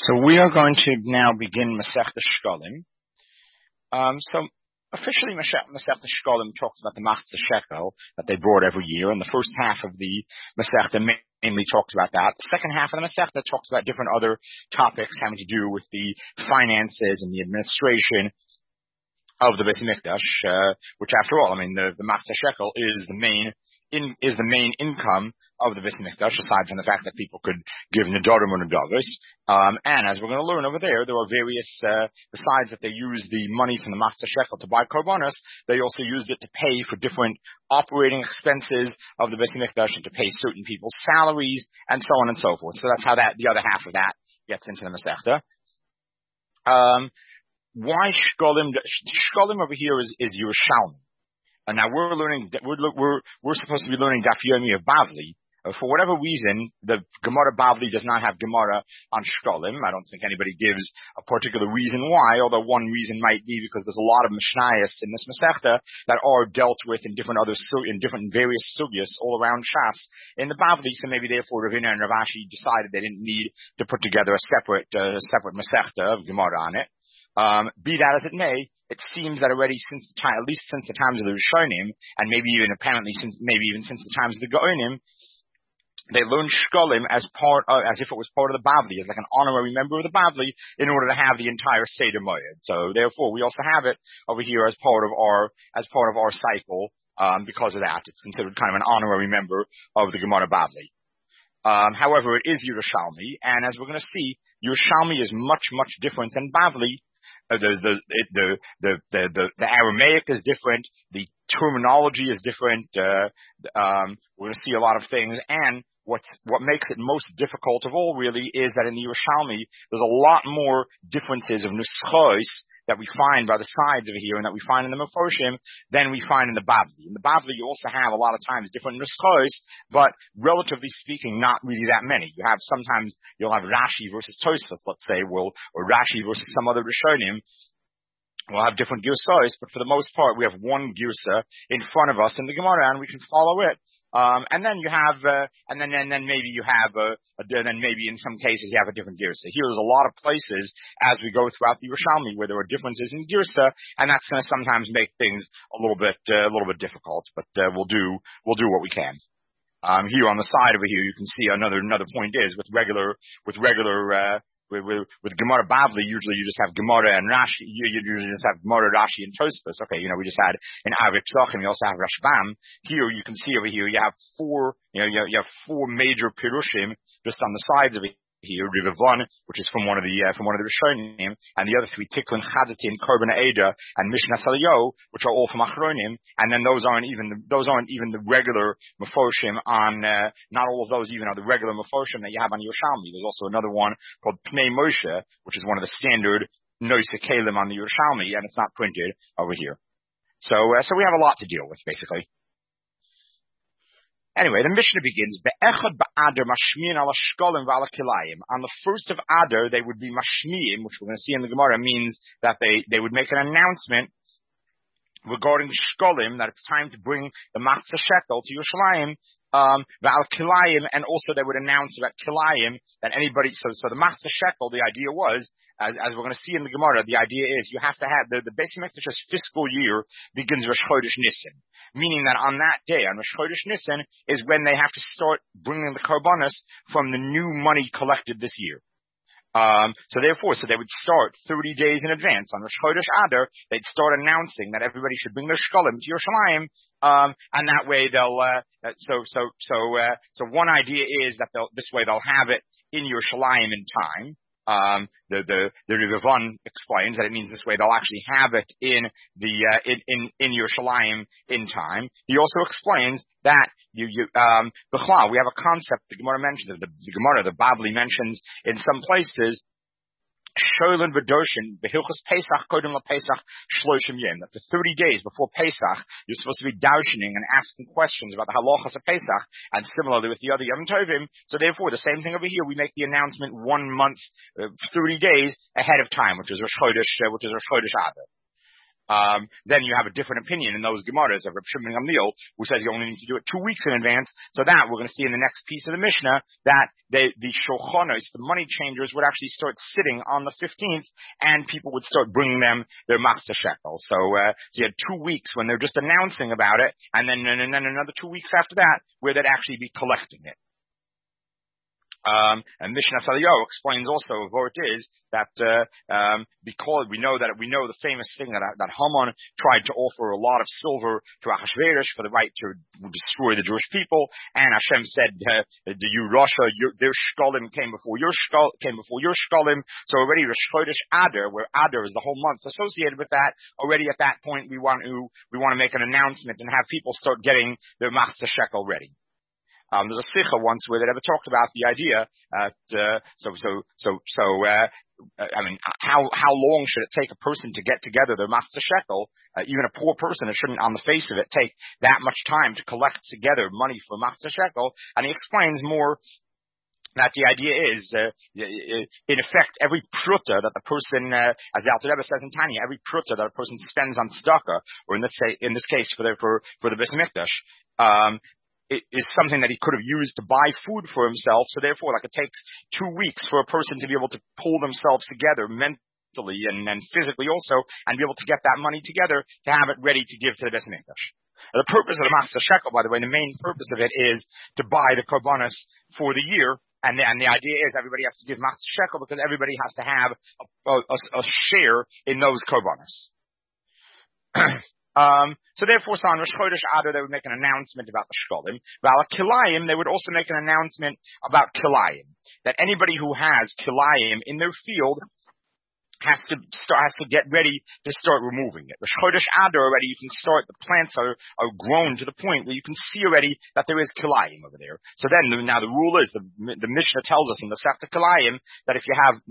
So we are going to now begin Masechta Shkolim. So officially Masechta Shkolim talks about the Machzah Shekel that they brought every year, and the first half of the Masechta mainly talks about that. The second half of the Masechta talks about different other topics having to do with the finances and the administration of the Beis Mikdash, which after all, the Machzah Shekel is the main income of the Beis Mikdash, aside from the fact that people could give nedarim or nedavos. And as we're going to learn over there are various, besides that they use the money from the Machzah Shekel to buy korbanos, they also used it to pay for different operating expenses of the Beis Mikdash and to pay certain people's salaries and so on and so forth. So that's how the other half of that gets into the Masechta. Why Shkolim? Shkolim over here is Yerushalmi. And now we're supposed to be learning Daf Yomi of Bavli. For whatever reason, the Gemara Bavli does not have Gemara on Shkolim. I don't think anybody gives a particular reason why, although one reason might be because there's a lot of Mishnayos in this Masechta that are dealt with in different various sugyas all around Shas in the Bavli. So maybe therefore Ravina and Rav Ashi decided they didn't need to put together a separate Masechta of Gemara on it. Be that as it may, it seems that already at least since the times of the Rishonim, and maybe even since the times of the Gaonim, they learned Shkolim as if it was part of the Bavli, as like an honorary member of the Bavli, in order to have the entire Seder Moed. So therefore, we also have it over here as part of our cycle, because of that. It's considered kind of an honorary member of the Gemara Bavli. However, it is Yerushalmi, and as we're going to see, Yerushalmi is much, much different than Bavli. The Aramaic is different. The terminology is different. We're going to see a lot of things, and what makes it most difficult of all really is that in the Yerushalmi there's a lot more differences of nuschos that we find by the sides over here and that we find in the Meforshim than we find in the Bavli. In the Bavli you also have a lot of times different nuschos, but relatively speaking not really that many. Sometimes you'll have Rashi versus Tosfos, let's say, or Rashi versus some other Rishonim. We'll have different girsas, but for the most part we have one girsa in front of us in the Gemara and we can follow it. And then you have, then maybe in some cases you have a different girsa. Here there's a lot of places as we go throughout the Yerushalmi where there are differences in girsa, and that's going to sometimes make things a little bit difficult. But we'll do what we can. Here on the side over here, you can see another point is with Gemara Bavli, usually you just have Gemara and Rashi. You usually just have Gemara, Rashi, and Tosfos. Okay, we just had in Avik Psachim, you also have Rashbam. Here you can see over here, you have four major Pirushim just on the sides of it. Here, Rivavon, which is from one of the Rishonim, and the other three, Tiklin, Chadatin, Korban Eda, and Mishnah Saliyo, which are all from Achronim, and then those aren't even the regular Meforshim on, not all of those even are the regular Meforshim that you have on Yerushalmi. There's also another one called Pnei Moshe, which is one of the standard Noise Kalim on the Yerushalmi, and it's not printed over here. So we have a lot to deal with, basically. Anyway, the Mishnah begins, Be'echad ba'adar mashmi'in ala shkolim v'ala kilayim. On the first of Adar, they would be mashmi'im, which we're going to see in the Gemara, means that they would make an announcement regarding shkolim, that it's time to bring the Machzah Shekel to Yerushalayim, v'al kilayim, and also they would announce about kilayim, that anybody, so the Machzah Shekel, the idea was, as we're going to see in the Gemara, the idea is you have to have the Beis Mikdash's fiscal year begins Rosh Chodesh Nisan, meaning that on that day, on Rosh Chodesh Nisan, is when they have to start bringing the korbanos from the new money collected this year. So they would start 30 days in advance on Rosh Chodesh Adar. They'd start announcing that everybody should bring their shkolim to Yerushalayim, and that way they'll. So one idea is that this way they'll have it in Yerushalayim in time. The Rivavon explains that it means this way they'll actually have it in Yerushalayim in time. He also explains that we have a concept the Gemara mentions, the Bavli mentions in some places, Sholin v'doshin b'hilchos Pesach kodem LaPesach shloshim yom. That for 30 days before Pesach, you're supposed to be darshaning and asking questions about the halachas of Pesach, and similarly with the other Yom Tovim. So therefore, the same thing over here. We make the announcement 1 month, 30 days ahead of time, which is Rosh Chodesh Adar. then you have a different opinion in those Gemaras of Reb Shimon Gamliel, who says you only need to do it 2 weeks in advance. So that we're going to see in the next piece of the Mishnah that the shulchanos, the money changers, would actually start sitting on the 15th, and people would start bringing them their machzah shekel. So you had 2 weeks when they're just announcing about it, and then another 2 weeks after that where they'd actually be collecting it. And Mishnah Saliyo explains also of what it is that because we know the famous thing that Haman tried to offer a lot of silver to Achashverosh for the right to destroy the Jewish people, and Hashem said, "You Russia, their shkolim came before your shkolim." So already Rosh Chodesh Adar, where Adar is the whole month associated with that, already at that point we want to make an announcement and have people start getting their machzah shekel ready. There's a sikha once where they ever talked about the idea. I mean, how long should it take a person to get together their machzah shekel? Even a poor person, it shouldn't, on the face of it, take that much time to collect together money for machzah shekel. And he explains more that the idea is, in effect, every pruta that the person, as the Alter Rebbe says in Tanya, every pruta that a person spends on tzedakah, or in this case for the Beis Hamikdash, it is something that he could have used to buy food for himself. So therefore, it takes 2 weeks for a person to be able to pull themselves together mentally and physically also, and be able to get that money together to have it ready to give to the Beis Hamikdash. The purpose of the machzah shekel, by the way, the main purpose of it is to buy the korbanos for the year. And the idea is everybody has to give machzah shekel because everybody has to have a share in those korbanos. So therefore, on Rosh Chodesh Adar, they would make an announcement about the shkolim. Vala kilayim, they would also make an announcement about kilayim. That anybody who has kilayim in their field has to get ready to start removing it. Rosh Chodesh Adar already, you can start, the plants are grown to the point where you can see already that there is kilayim over there. So then, now the rule is, the Mishnah tells us in the Sefta Kilayim, that if you have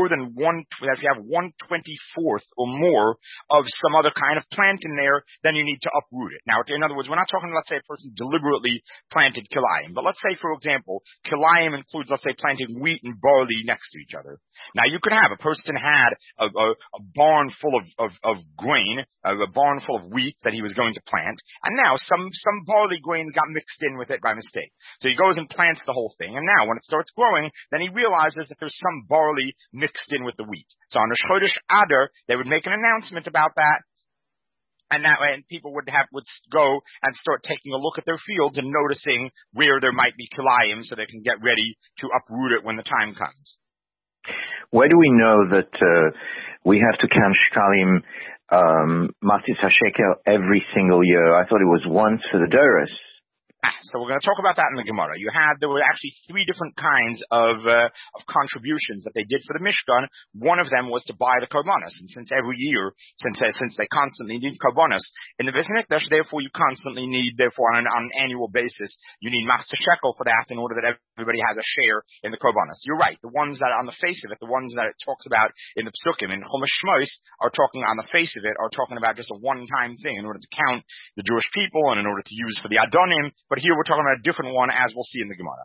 if you have 1/24th or more of some other kind of plant in there, then you need to uproot it. Now, in other words, we're not talking, let's say, a person deliberately planted kilayim, but let's say, for example, kilayim includes, let's say, planting wheat and barley next to each other. Now, you could have a person had a barn full of grain, a barn full of wheat that he was going to plant, and now some barley grain got mixed in with it by mistake. So he goes and plants the whole thing, and now when it starts growing, then he realizes that there's some barley mixed in with the wheat. So on Rosh Chodesh Adar, they would make an announcement about that, and that way, and people would go and start taking a look at their fields and noticing where there might be kilayim, so they can get ready to uproot it when the time comes. Why do we know that we have to count shkalim matzis hashekel every single year? I thought it was once for the Doros. So we're going to talk about that in the Gemara. There were actually 3 different kinds of contributions that they did for the Mishkan. One of them was to buy the korbanos, and since every year, since they constantly need korbanos in the Beis Hamikdash, therefore you constantly need, on an annual basis, you need machzah shekel for that in order that everybody has a share in the korbanos. You're right. The ones that on the face of it, the ones that it talks about in the Psukim in Chumash Shmos, are talking on the face of it, are talking about just a one-time thing in order to count the Jewish people and in order to use for the Adonim. But here we're talking about a different one, as we'll see in the Gemara.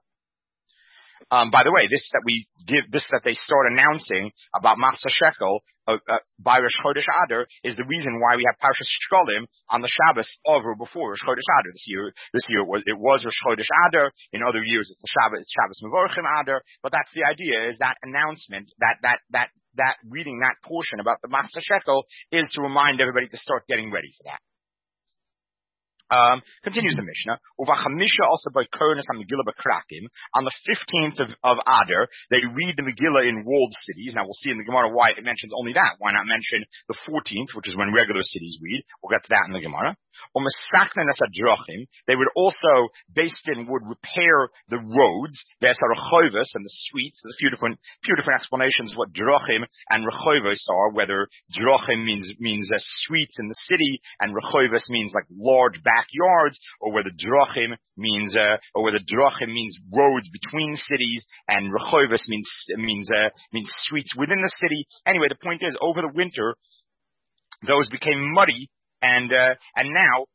By the way, this that they start announcing about machzah shekel by Rosh Chodesh Adar is the reason why we have Parshas Shkolim on the Shabbos over before Rosh Chodesh Adar. This year it was Rosh Chodesh Adar. In other years it's the Shabbos Mevorchim Adar. But that's the idea: is that announcement, that reading that portion about the machzah shekel is to remind everybody to start getting ready for that. Continues the Mishnah. Uvachamisha also by Kurnis on Megillah B'Krakim. On the 15th of Adar, they read the Megillah in walled cities. Now we'll see in the Gemara why it mentions only that. Why not mention the 14th, which is when regular cities read? We'll get to that in the Gemara. They would also, based in, would repair the roads, the Rechoivos and the streets. There's a few different explanations what Drochim and Rechoivos are, whether Drochim means streets in the city, and Rechoivos means like large backyards, or whether Drochim means roads between cities, and Rechoivos means streets within the city. Anyway, the point is, over the winter, those became muddy. And now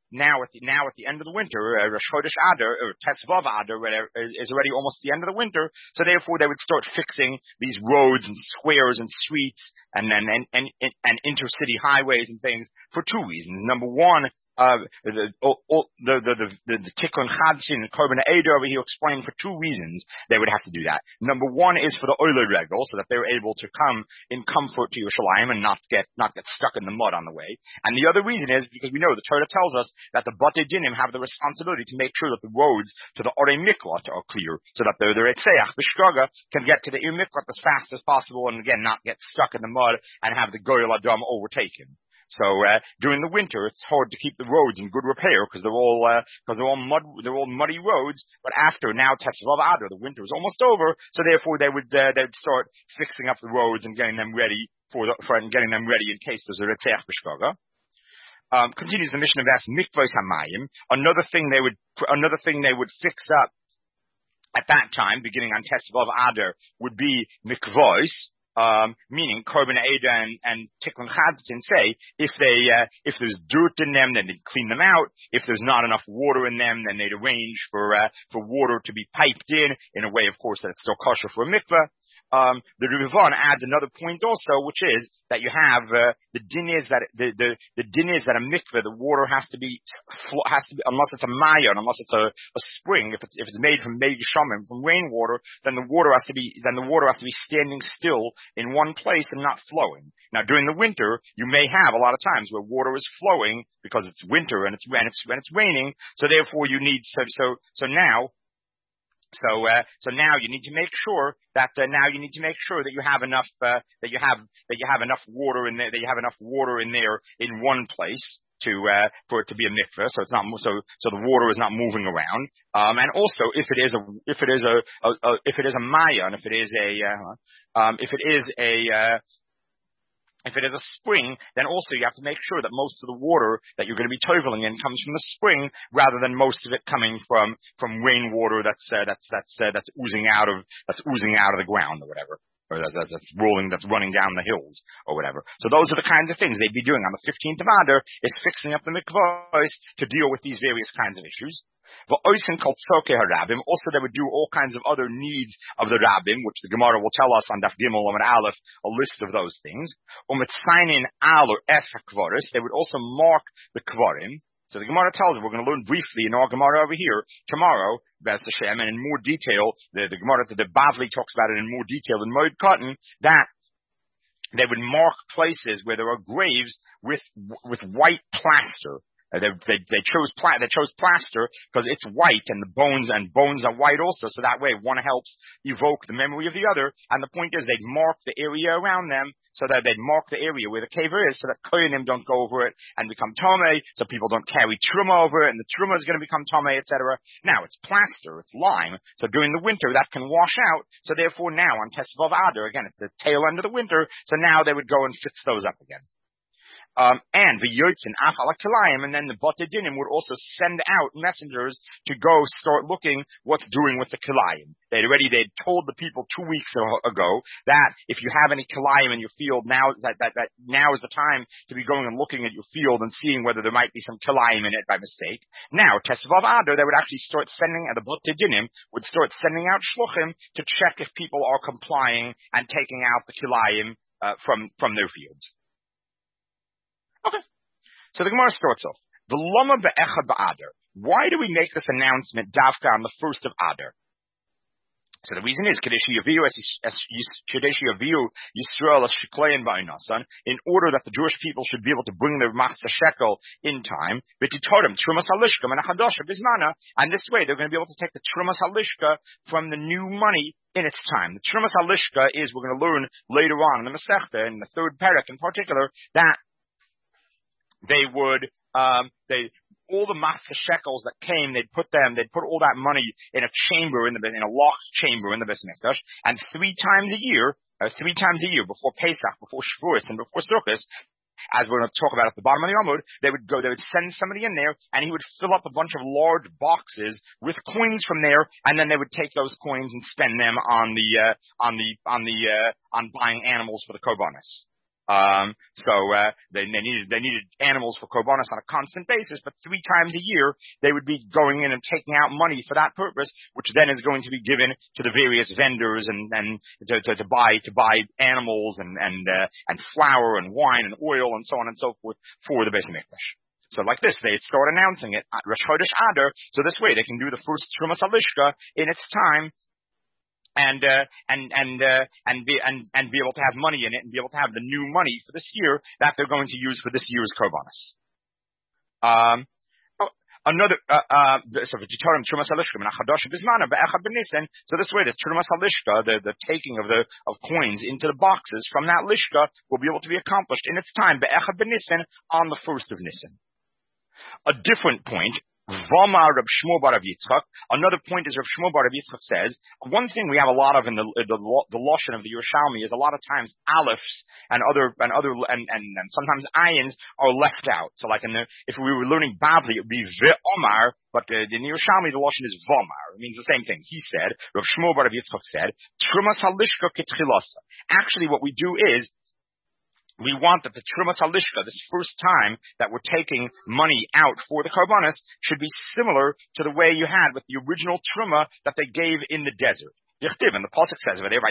now at the end of the winter, Rosh Chodesh Adar, or Tesvav Adar, whatever, is already almost the end of the winter. So therefore, they would start fixing these roads and squares and streets and intercity highways and things for two reasons. Number one, the Tikkun Chadshin and Korban Eder over here explained for two reasons they would have to do that. Number one is for the Oiler Regel, so that they're able to come in comfort to Yerushalayim and not get stuck in the mud on the way. And the other reason is because we know the Torah tells us that the Batei Dinim have the responsibility to make sure that the roads to the Orei Miklat are clear, so that the Retzeach, the Shraga, can get to the Ir Miklat as fast as possible and again not get stuck in the mud and have the Goyal Adam overtake him. So during the winter, it's hard to keep the roads in good repair because they're all muddy roads. But after now, Tesvav Adar, the winter is almost over, so therefore they'd start fixing up the roads and getting them ready in case there's a Retzeach B'Shkaga. Continues the mission of Mikvos Hamayim. Another thing they would fix up at that time, beginning on Tesvav Adar, would be Mikvos. Meaning Korban Eder and Tikkun Chadsin say if there's dirt in them, then they'd clean them out. If there's not enough water in them, then they'd arrange for water to be piped in a way, of course, that it's still kosher for a mikveh. The Rivan adds another point also, which is that you have the din is that a mikveh, the water has to be unless it's a mayon, unless it's a spring. If it's made from mei geshamim, from rainwater, then the water has to be standing still in one place and not flowing. Now during the winter, you may have a lot of times where water is flowing because it's winter and it's raining. So therefore, you need So now you need to make sure that you have enough water in there, that you have enough water in there in one place for it to be a mikveh. So it's not so the water is not moving around. And also if it is a mayon, if it is a spring, then also you have to make sure that most of the water that you're going to be toveling in comes from the spring, rather than most of it coming from rainwater that's oozing out of the ground or whatever, or that's running down the hills or whatever. So those are the kinds of things they'd be doing on the 15th of Adar, is fixing up the mikvahs to deal with these various kinds of issues. Also, they would do all kinds of other needs of the rabbim, which the Gemara will tell us on Daf Gimel Amud Aleph, a list of those things. They would also mark the kvarim. So the Gemara tells us, we're going to learn briefly in our Gemara over here tomorrow, B'ez Hashem, and in more detail, the Gemara, the Bavli talks about it in more detail in Moed Katan, that they would mark places where there are graves with white plaster. They chose plaster because it's white, and bones are white also, so that way one helps evoke the memory of the other. And the point is, they'd mark the area around them, so that they'd mark the area where the kever is, so that koyanim don't go over it and become tomei, so people don't carry truma over it, and the truma is going to become tomei, etc. Now it's plaster, it's lime, so during the winter that can wash out. So therefore now on Tesvav Adar, again it's the tail end of the winter, so now they would go and fix those up again. And the Yotzin Afal Kilayim, and then the Batei Dinim would also send out messengers to go start looking what's doing with the Kilayim. They'd told the people 2 weeks ago that if you have any Kilayim in your field, now that now is the time to be going and looking at your field and seeing whether there might be some Kilayim in it by mistake. Now, Tesvav Adar, they would actually start sending, the Batei Dinim would start sending out shluchim to check if people are complying and taking out the Kilayim from their fields. Okay. So the Gemara starts off. The Lama be'echad ba'adar. Why do we make this announcement Davka on the 1st of Adar? So the reason is Yisrael in order that the Jewish people should be able to bring their Machzah Shekel in time, and this way they're going to be able to take the Trumas Halishka from the new money in its time. The Trumas Halishka is, we're going to learn later on in the Masechta, in the third parak in particular, that they would, all the Machzah Shekels that came, they'd put all that money in a chamber, in a locked chamber in the Beis Mikdash, and three times a year, before Pesach, before Shavuos, and before Sukkot, as we're going to talk about at the bottom of the Amud, they would send somebody in there, and he would fill up a bunch of large boxes with coins from there, and then they would take those coins and spend them on buying animals for the korbanos. They needed animals for korbanos on a constant basis, but 3 times a year they would be going in and taking out money for that purpose, which then is going to be given to the various vendors and to buy animals and flour and wine and oil and so on and so forth for the Beis Hamikdash. So like this, they start announcing it at Rosh Chodesh Adar, so this way they can do the first Trumas Halishka in its time, and be able to have money in it and be able to have the new money for this year that they're going to use for this year's korbanos. So this way the Trumas Halishka, the taking of coins into the boxes from that lishka will be able to be accomplished in its time be'echad b'Nisan on the 1st of Nisan. A different point, V'amar Reb Shmuel bar Rav Yitzchak. Another point is Reb Shmuel bar Rav Yitzchak says, one thing we have a lot of in the Lashon of the Yerushalmi is a lot of times alephes and sometimes ayins are left out. So like if we were learning Bavli, it would be V'amar, but in the Yerushalmi the Lashon is V'amar. It means the same thing. He said, Reb Shmuel bar Rav Yitzchak said, Trumas Halishka Ketchilasa. Actually what we do is, we want that the Trumas Halishka, this first time that we're taking money out for the korbanos, should be similar to the way you had with the original Truma that they gave in the desert. And the pasuk says, in the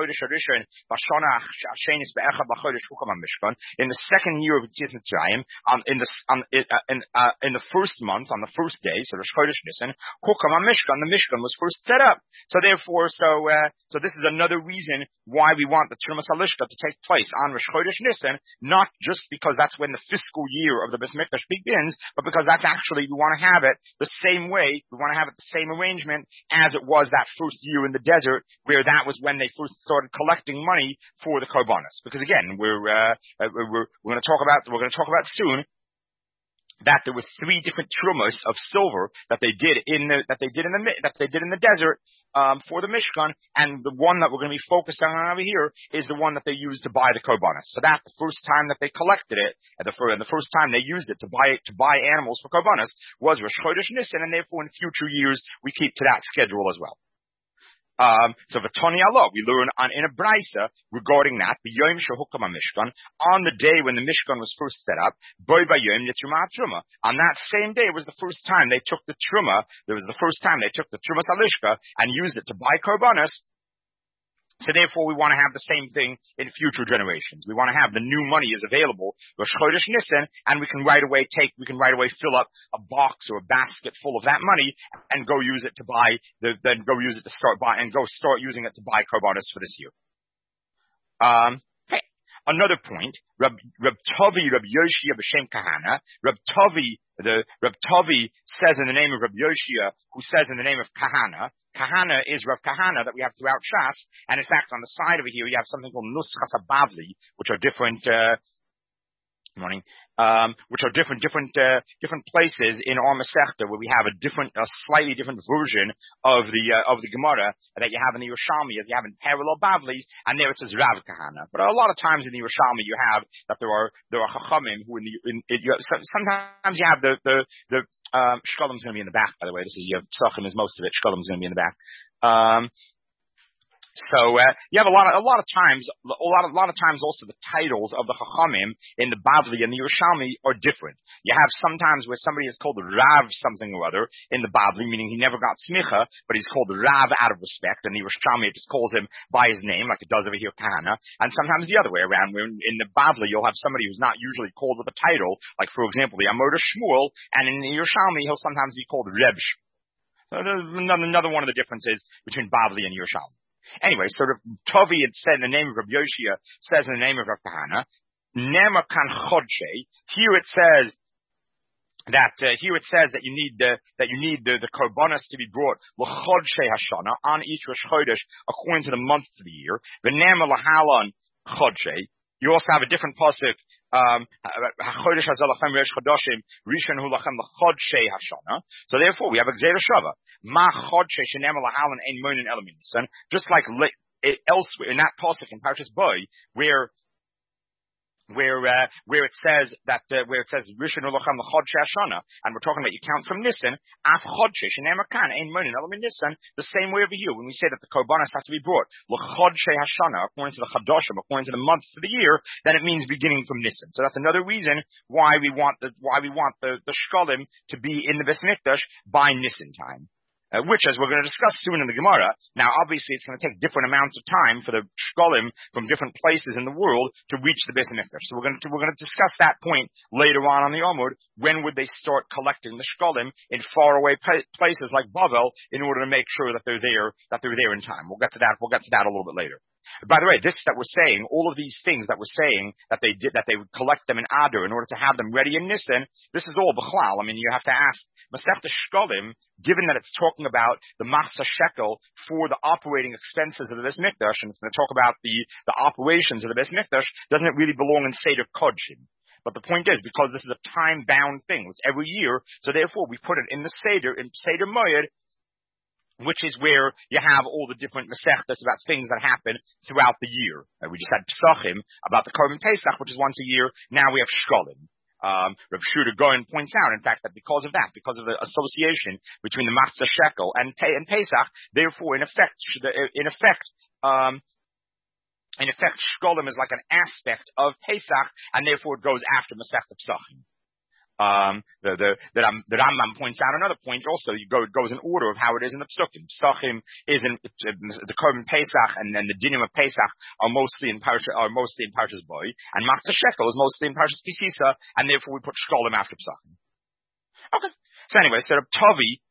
second year of Yetzias Mitzrayim, in the first month, on the first day, so Rosh Chodesh Nisan, the Mishkan was first set up. So therefore, so this is another reason why we want the Trumas Halishka to take place on Rosh Chodesh Nisan, not just because that's when the fiscal year of the Beis Hamikdash begins, but because that's actually, we want to have it the same way, we want to have it the same arrangement as it was that first year in the desert, where that was when they first started collecting money for the korbanos. Because again, we're going to talk about soon that there were 3 different trumas of silver that they did in the desert for the Mishkan, and the one that we're going to be focusing on over here is the one that they used to buy the korbanos. So that the first time that they collected it, and the first time they used it to buy animals for korbanos was Rosh Chodesh Nisan, and therefore in future years we keep to that schedule as well. So V'toni Allah, we learn in a brisa regarding that, b'yom shehukam Mishkan, on the day when the Mishkan was first set up, boy b'yom yetruma truma. On that same day was the first time they took the truma. There was the first time they took the Trumas Halishka and used it to buy korbanos. So therefore, we want to have the same thing in future generations. We want to have the new money is available, Rosh Chodesh Nisan, and we can right away fill up a box or a basket full of that money and go use it to start using it to buy korbanos for this year. Another point, Reb Tavi, Reb Yoshia b'Shem Kahana. Reb Tavi says in the name of Reb Yoshia, who says in the name of Kahana. Kahana is Rav Kahana that we have throughout Shas, and in fact on the side over here you have something called Nuschas Bavli, which are different places in our Masechta where we have a slightly different version of the Gemara that you have in the Yerushalmi as you have in parallel Bavlis, and there it says Rav Kahana. But a lot of times in the Yerushalmi you have that there are Chachamim who sometimes you have the Shkolim's going to be in the back, by the way. You have Tzachim is most of it. Shkolim's going to be in the back. So you have a lot of times also the titles of the Chachamim in the Bavli and the Yerushalmi are different. You have sometimes where somebody is called Rav something or other in the Bavli, meaning he never got smicha, but he's called Rav out of respect, and the Yerushalmi just calls him by his name, like it does over here, Kahana. And sometimes the other way around, where in the Bavli you'll have somebody who's not usually called with a title, like for example the Amor Shmuel, and in the Yerushalmi he'll sometimes be called Reb Shmuel. So another one of the differences between Bavli and Yerushalmi. Anyway, so Tavi had said in the name of Rabbi Yoshia, says in the name of Rav Kahana, Nema kan chodshei. Here it says that you need the korbanos to be brought l'chodshei hashana on each Rosh Chodesh according to the months of the year. V'nema lahalan chodshei. You also have a different pasuk. HaChodesh hazalachem resh chodoshim rishon hu lachem l'chodshei hashana. So therefore, we have a gzeira shava. Ma chodshei shenema lahalan ein monin elamin nisan. Just like elsewhere in that pasuk in Parshas Bo, where where it says Rishon Ulochem l'Chodshei Hashana, and we're talking about you count from Nisan, Af Chodshei Shenemar Kan Ein Monin Elam Nisan. The same way over here when we say that the korbanos have to be brought l'Chodshei Hashana according to the Chadoshim, according to the months of the year, then it means beginning from Nisan. So that's another reason why we want the shkolim to be in the Beis Mikdash by Nisan time. Which, as we're going to discuss soon in the Gemara, now obviously it's going to take different amounts of time for the shkolim from different places in the world to reach the Beis Mikdash. So we're going to discuss that point later on the Amud. When would they start collecting the shkolim in faraway places like Bavel in order to make sure that they're there in time? We'll get to that a little bit later. By the way, this that we're saying, all of these things that we're saying that they would collect them in Adar in order to have them ready in Nisan, this is all B'chlal. I mean, you have to ask Masechta Shkolim, given that it's talking about the Machzah Shekel for the operating expenses of the Beis Mikdash, and it's going to talk about the operations of the Beis Mikdash, doesn't it really belong in Seder Kodshim? But the point is, because this is a time-bound thing, it's every year, so therefore we put it in the Seder Moed, which is where you have all the different mesechtas about things that happen throughout the year. We just had Pesachim about the Korban Pesach, which is once a year. Now we have Shkolim. Rav Shuda Goyen points out, in fact, that because of the association between the Machzah Shekel and Pesach, therefore, in effect, Shkolim is like an aspect of Pesach, and therefore it goes after Masechta Pesachim. The Rambam points out another point also. It goes in order of how it is in the Psukim. Pesachim is in the Korban Pesach, and then the Dinim of Pesach are mostly in Parshas Boy, and Machzah Shekel is mostly in Parshas Kisisa, and therefore we put Shkolim after Pesachim. Okay. So anyway, Reb Tavi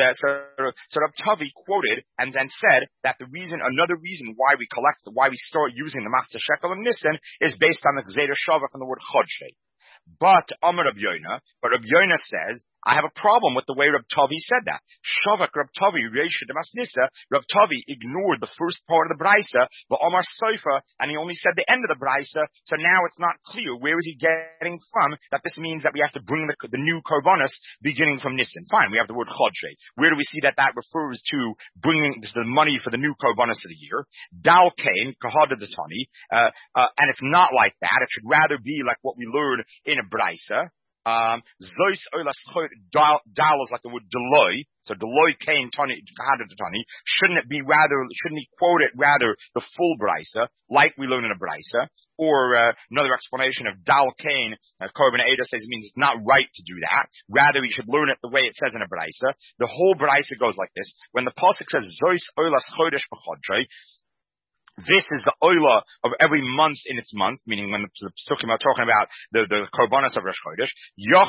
quoted and then said that another reason why we start using the Machzah Shekel in Nisan is based on the Gzeiras Shavach and the word Chodshei. But Reb Yonah says, I have a problem with the way Reb Tavi said that. Shavak Reb Tavi Reisha Damasnisa, Reb Tavi ignored the first part of the Brisa, the Omar Soifa, and he only said the end of the Brisa, so now it's not clear where is he getting from that this means that we have to bring the new Korbanos beginning from Nisan. Fine, we have the word Chodshei. Where do we see that refers to bringing the money for the new Korbanos of the year? Dal Kain, Kahada Datani, and it's not like that. It should rather be like what we learned in a Brisa. Zois oilas dal is like the word Deloy, so Deloy Kain Tani Kahada Datani. Shouldn't he quote it rather the full Brisa, like we learn in a Brisa? Or another explanation of Dal Kain, Korban Eidah says it means it's not right to do that. Rather, we should learn it the way it says in a Brisa. The whole Brisa goes like this. When the pasuk says Zois oilas chodesh b'chodrei, this is the oila of every month in its month, meaning when the Psukim are talking about the Korbanos of Rosh Chodesh, you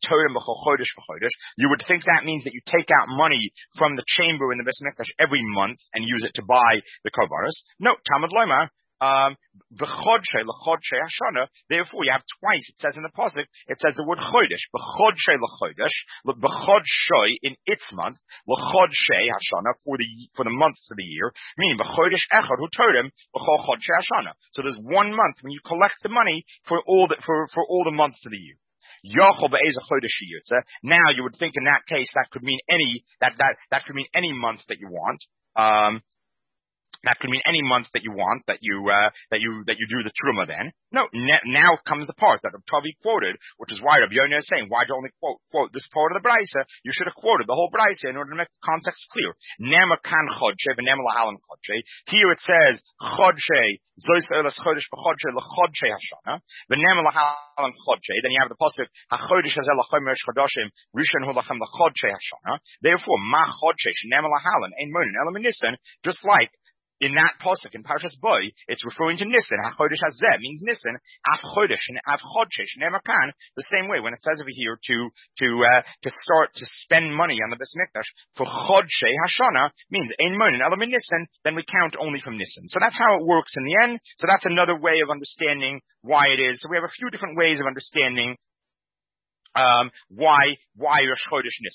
would think that means that you take out money from the chamber in the Beis Mikdash every month and use it to buy the Korbanos. No, Talmud Lomar, therefore you have twice, it says in the pasuk, it says the word chodesh, b'chodshei l'chodesh, b'chodshei in its month, l'chodshei hashana for the months of the year, meaning b'chodesh echad hu totem b'chol chodshei hashana. So there's 1 month when you collect the money for all the months of the year. Now you would think in that case that could mean any month that you want. That could mean any month that you want, that you do the truma then. No, now comes the part that Reb Tavi quoted, which is why Reb Yonah is saying, why do you only quote this part of the Brisa? You should have quoted the whole Brisa in order to make the context clear. Nema kan chodshei, v'nema lahalan chodshei. Here it says, chodshei, zois elas chodesh b'chodshei l'chodshei hashana, v'nema lahalan chodshei. Then you have the pasuk, hachodesh hazel lachem resh chodoshim, rishon hu lachem l'chodshei hashana. Therefore, ma chodshei, shenema lahalan, ein monin elam nisan, just like in that pasuk in Parshas Boy, it's referring to Nisan. HaChodesh Hazeh means Nisan. Af Chodesh and Af Chodshei Ne'emar Kan. The same way when it says over here to start to spend money on the Beis Mikdash for Chodshei Hashana means Ein Monin Elam Nisan. Then we count only from Nisan. So that's how it works in the end. So that's another way of understanding why it is. So we have a few different ways of understanding why Rosh Chodesh Nisan.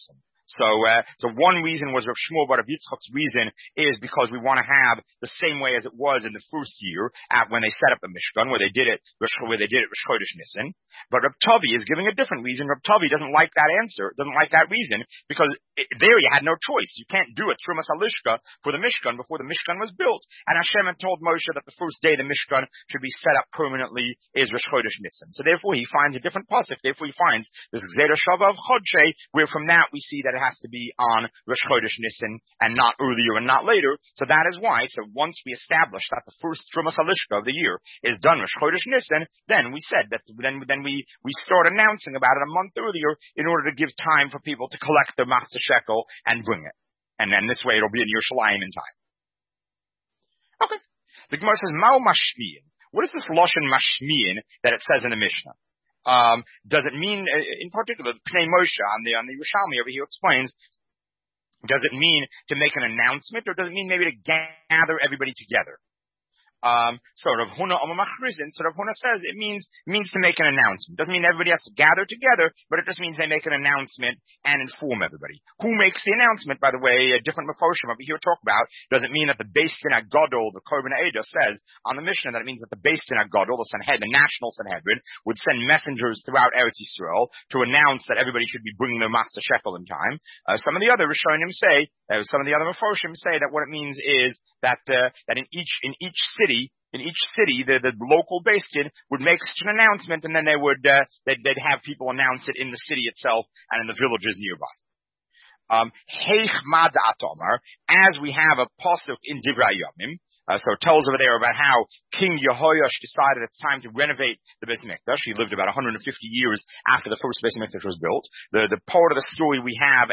So one reason was Rav Shmuel, but Rav Yitzchak's reason is because we want to have the same way as it was in the first year when they set up the Mishkan, where they did it Rosh Chodesh Nisan. But Rav Tavi is giving a different reason. Rav Tavi doesn't like that answer, doesn't like that reason, because there you had no choice. You can't do a Trumas Halishka for the Mishkan before the Mishkan was built. And Hashem had told Moshe that the first day the Mishkan should be set up permanently is Rosh Chodesh Nisan. So therefore he finds a different pasuk. Therefore he finds this Gzera Shava of Chodshe, where from that we see that it has to be on Rosh Chodesh Nisan and not earlier and not later. So that is why. So once we establish that the first Trumas Halishka of the year is done Rosh Chodesh Nisan, then we said that then we start announcing about it a month earlier in order to give time for people to collect their Matzah Shekel and bring it. And then this way it'll be in Yerushalayim in time. Okay. The Gemara says, Mao Mashmiyin. What is this Lashon Mashmiyin that it says in the Mishnah? Does it mean, in particular, Pnei Moshe on the Yerushalmi over here explains, does it mean to make an announcement, or does it mean maybe to gather everybody together? So Rav Huna Amamachrizin, so Rav Huna says it means to make an announcement. Doesn't mean everybody has to gather together, but it just means they make an announcement and inform everybody. Who makes the announcement, by the way, a different Mefoshim over here talk about, does it mean that the Beis Din HaGadol, the Korban Eidah, says on the Mishnah that it means that the Beis Din HaGadol, the Sanhedrin, the national Sanhedrin, would send messengers throughout Eretz Yisrael to announce that everybody should be bringing their Matzah Shekel in time. Some of the other Rishonim say, some of the other Mefoshim say that what it means is that in each city, the local Beis Din would make such an announcement, and then they'd have people announce it in the city itself and in the villages nearby. Heich Mad Atomar, as we have a pasuk in Divrei Yomim. So it tells over there about how King Yehoash decided it's time to renovate the Beis Mikdash. He lived about 150 years after the first Beis Mikdash was built. The part of the story we have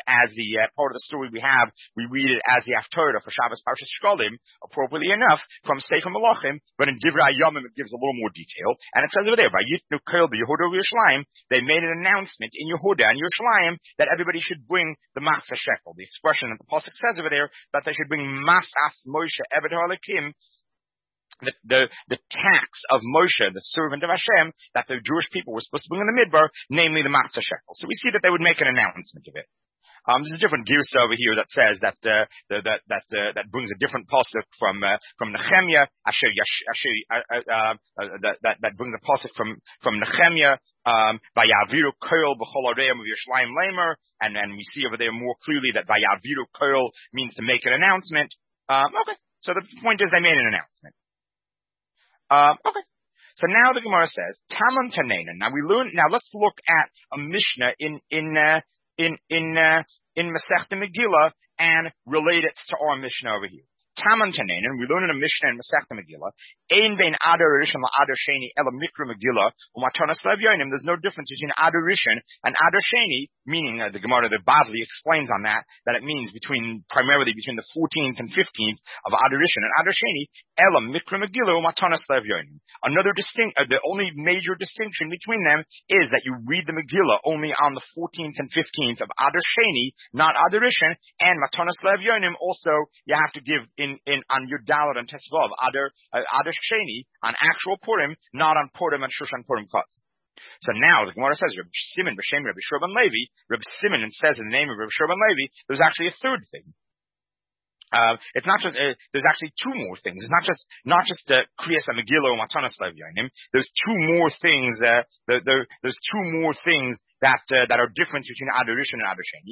we read it as the Haftarah for Shabbos Parshas Shkolim, appropriately enough, from Sefer Malachim, but in Divrei Yomim it gives a little more detail. And it says over there, by Yitnu Kol Yehuda Yerushalayim, they made an announcement in Yehuda and Yerushalayim that everybody should bring the Matzah Shekel. The expression that the pasuk says over there, that they should bring Masas Moshe Eved HaElokim, the tax of Moshe, the servant of Hashem, that the Jewish people were supposed to bring in the Midbar, namely the Matzah Shekel. So we see that they would make an announcement of it. There's a different girsa over here that says that brings a different pasuk from Nehemiah, that brings a pasuk from Nehemiah, Vayaviru Kol b'chol areim of Yerushalayim Lamer, and then we see over there more clearly that Vayaviru Kol means to make an announcement. Okay. So the point is they made an announcement. Okay. So now the Gemara says, Tamon Tanenan. Now let's look at a Mishnah in Masechta Megillah and relate it to our Mishnah over here. Taman Tanenan, we learn in a Mishnah in Masechta Megillah, Ein bein Adar Rishon la Adar Sheni ela Mikra Megillah u'matanas Levyonim. There's no difference between Adar Rishon and Adar Sheni, meaning the Gemara, the Bavli explains on that it means primarily between the 14th and 15th of Adar Rishon and Adar Sheni, ela Mikra Megillah u'matanas Levyonim. The only major distinction between them is that you read the Megillah only on the 14th and 15th of Adar Sheni, not Adar Rishon, and Matanas Levyonim also you have to give on Yud Daled and Tesvav, Adar Sheni, on actual Purim, not on Purim and Shushan Purim Kot. So now the Gemara says, Reb Simon b'Shem Reb Shurban Levi, Reb Simon says in the name of Reb Shurban Levi, there's actually a third thing. It's not just, there's actually two more things. It's not just Kriyas HaMegillah or Matanas Levyonim. There's two more things, there's two more things that are different between Adar Rishon and Adar Sheni.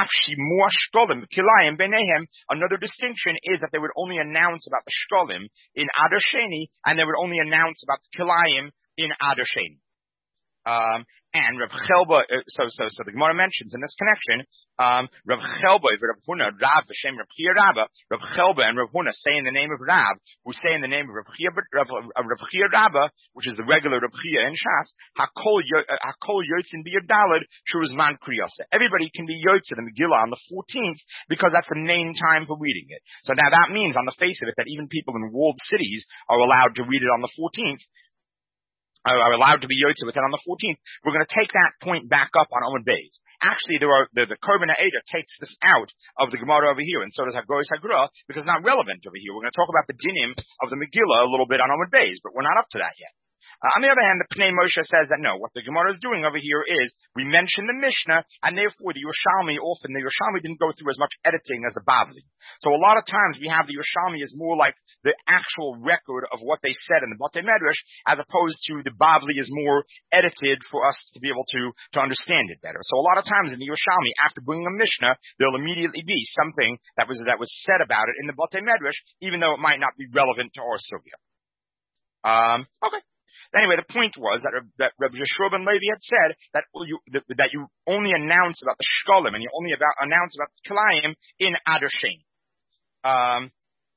Another distinction is that they would only announce about the Shkolim in Adar Sheni, and they would only announce about the Kilayim in Adar Sheni. And Reb Chelba, so the Gemara mentions in this connection, Reb Chelba, Reb Huna, Rav, V'Shem Reb Chia Rabba, Reb Chelba and Reb Huna say in the name of Rav, who say in the name of Reb Chia Rabba, which is the regular Reb Chia in Shas, Hakol Yotzin B'Yodalad, Shuruzman Kriyasa. Everybody can be Yotze the Megillah on the 14th because that's the main time for reading it. So now that means on the face of it that even people in walled cities are allowed to read it on the 14th. Are allowed to be Yotze with it on the 14th. We're going to take that point back up on Amud Beis. Actually, the Korban Eidah takes this out of the Gemara over here, and so does Hagoros Hagra, because it's not relevant over here. We're going to talk about the dinim of the Megillah a little bit on Amud Beis, but we're not up to that yet. On the other hand, the Pnei Moshe says that no, what the Gemara is doing over here is we mention the Mishnah, and therefore the Yerushalmi didn't go through as much editing as the Bavli. So a lot of times we have the Yerushalmi is more like the actual record of what they said in the Batei Medrash, as opposed to the Bavli is more edited for us to be able to understand it better. So a lot of times in the Yerushalmi, after bringing a Mishnah, there'll immediately be something that was said about it in the Batei Medrash, even though it might not be relevant to our sugya. Okay. Anyway, the point was that Rabbi Yeshua ben Levi had said that you only announce about the shkolim and you only announce about the kilayim in Adar Sheni.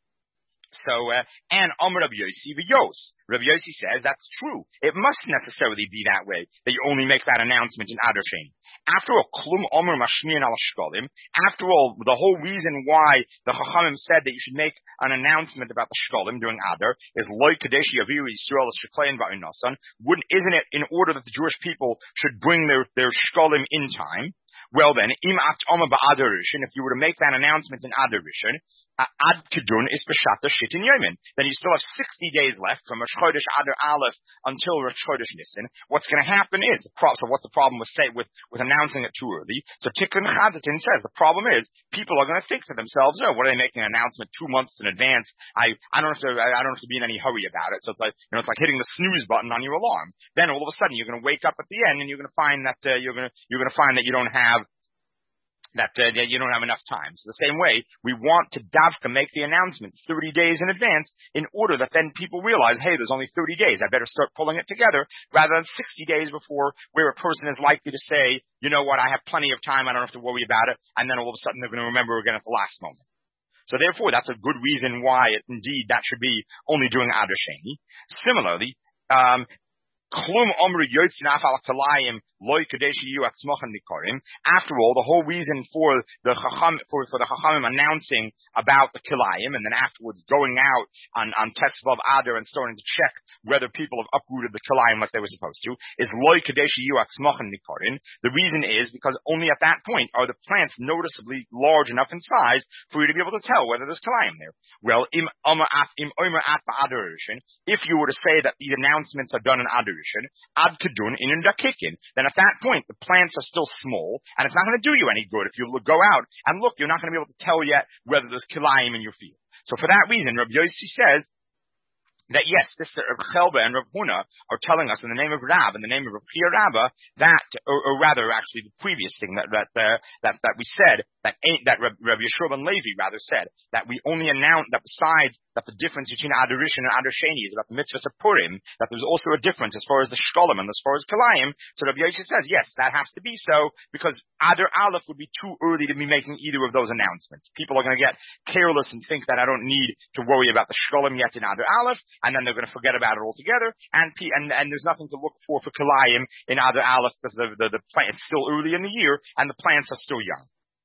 And Rabbi Yossi v'Yos. Rabbi Yossi says that's true. It must necessarily be that way, that you only make that announcement in Adar Sheni. After all, Klum Omer Mashmiyan al Shkolim, after all, the whole reason why the Chachamim said that you should make an announcement about the Shkolim during Adar is Loi Kadeshi Yaviru Yisrael Sheklein Va'inasan. Isn't it in order that the Jewish people should bring their Shkolim in time? Well then, im at Omer ba'Adar Rishon, if you were to make that announcement in Adar Rishon, Ad Kedun is B'Shata Shitin Yomin. Then you still have 60 days left from Rosh Chodesh Adar Aleph until Rosh Chodesh Nisan. What's going to happen is, so what the problem was with announcing it too early. So Tikkun Chadatin says the problem is people are going to think to themselves, oh, what are they making an announcement 2 months in advance? I don't have to be in any hurry about it. So it's like, it's like hitting the snooze button on your alarm. Then all of a sudden you're going to wake up at the end and you're going to find that you're going to find that you don't have enough time. So the same way, we want to davka make the announcement 30 days in advance in order that then people realize, hey, there's only 30 days. I better start pulling it together rather than 60 days before, where a person is likely to say, you know what, I have plenty of time. I don't have to worry about it. And then all of a sudden they're going to remember again at the last moment. So therefore, that's a good reason why that should be only during Adar Sheni. Similarly, Klum Omri Yotzin Afal Kalayim Loy Kadeshi Yu Atzmochan Nikorim. After all, the whole reason for the Chachamim announcing about the Kilayim and then afterwards going out on Tesvav Adar and starting to check whether people have uprooted the Kilayim like they were supposed to is Loy Kadeshi Yu Atzmochan Nikorim. The reason is because only at that point are the plants noticeably large enough in size for you to be able to tell whether there's Kilayim there. Well, if you were to say that these announcements are done in Adar Rishon, Ad Kedun in Dakikin, then at that point, the plants are still small, and it's not going to do you any good if you go out and look. You're not going to be able to tell yet whether there's kilayim in your field. So for that reason, Rabbi Yossi says that yes, this Rav Chelba and Rav Huna are telling us in the name of Rav, in the name of Rav Chia Rabbah, that, or rather, actually, the previous thing that we said, that Rabbi Yeshua ben Levi rather said, that we only announce that besides that the difference between Adar Rishon and Adar Sheni is about the mitzvahs of Purim, that there's also a difference as far as the Shkolim and as far as Kalayim. So Rabbi Yossi says, yes, that has to be so, because Adar Aleph would be too early to be making either of those announcements. People are going to get careless and think that I don't need to worry about the Shkolim yet in Adar Aleph, and then they're going to forget about it altogether, and there's nothing to look for Kalayim in Adar Aleph because the plant, it's still early in the year, and the plants are still young.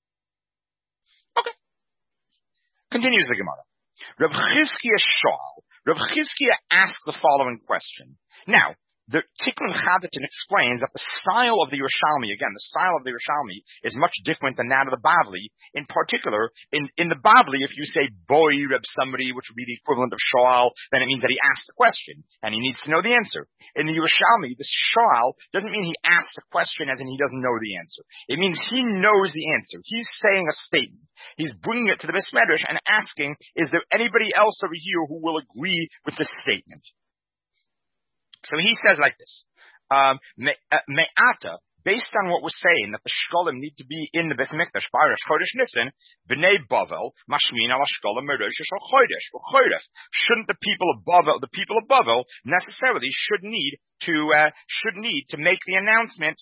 Okay. Continues the Gemara. Rav Chizkiah Shal. Rav Chizkiah asks the following question. Now, the Tikkun Chadatin explains that the style of the Yerushalmi, again, the style of the Yerushalmi is much different than that of the Bavli. In particular, in the Bavli, if you say boy Reb somebody, which would be the equivalent of Shal, then it means that he asked a question and he needs to know the answer. In the Yerushalmi, the Shal doesn't mean he asks a question as in he doesn't know the answer. It means he knows the answer. He's saying a statement. He's bringing it to the Beis Medrash and asking, is there anybody else over here who will agree with this statement? So he says like this, Me'ata, based on what we're saying, that the Shkolim need to be in the Beis Mikdash by Rosh Chodesh Nisan, B'nei Bavel, Mashmin al Shkolim Merosh Chodesh, Chodesh. Shouldn't the people of Bavel necessarily should need to make the announcement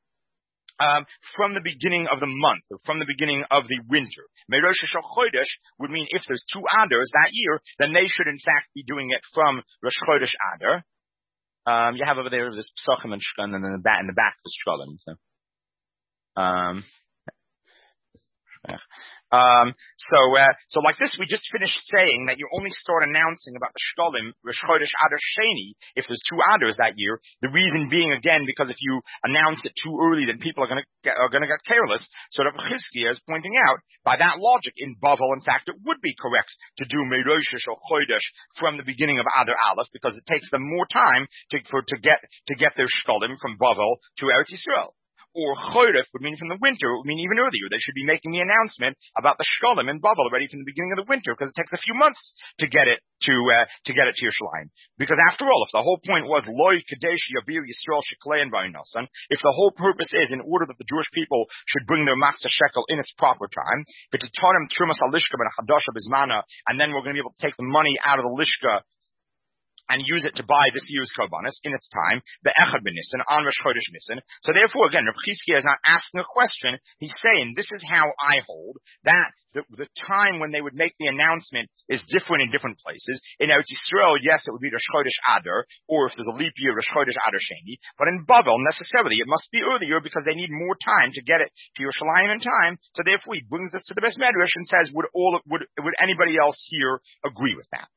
from the beginning of the month, or from the beginning of the winter. Merosh Chodesh would mean if there's 2 Adars that year, then they should in fact be doing it from Rosh Chodesh Adar. You have over there this Psachim and Shkan, and then in the back is Shkolim. So, So like this, we just finished saying that you only start announcing about the Shkolim, Rosh Chodesh Adar Sheni, if there's 2 Adars that year. The reason being, again, because if you announce it too early, then people are going to get careless. So Rav Chizkiya is pointing out, by that logic, in Bavel, in fact, it would be correct to do Meiroshish or Chodesh from the beginning of Adar Aleph, because it takes them more time to get their Shkolim from Bavel to Eretz Yisrael. Or Chodesh would mean from the winter, it would mean even earlier. They should be making the announcement about the Shkolim and Bavel already from the beginning of the winter, because it takes a few months to get it to Yerushalayim. Because after all, if the whole point was Loi Kadesh Yavir Yisrael Sheklei and Vaynosan, if the whole purpose is in order that the Jewish people should bring their Matzah Shekel in its proper time, but to Tarim Trumas Alishka and Hadasha Bismana, and then we're going to be able to take the money out of the Lishka and use it to buy this year's Karbanis in its time, the Echad Ben Nisan, on Rosh Chodesh Nisan. So therefore, again, Rav Chizkiya is not asking a question. He's saying, this is how I hold, that the time when they would make the announcement is different in different places. In Eretz Yisrael, yes, it would be Rosh Chodesh Adar, or if there's a leap year, Rosh Chodesh Adar Sheni. But in Bavel, necessarily, it must be earlier because they need more time to get it to Yerushalayim in time. So therefore, he brings this to the Beis Medrash and says, would anybody else here agree with that?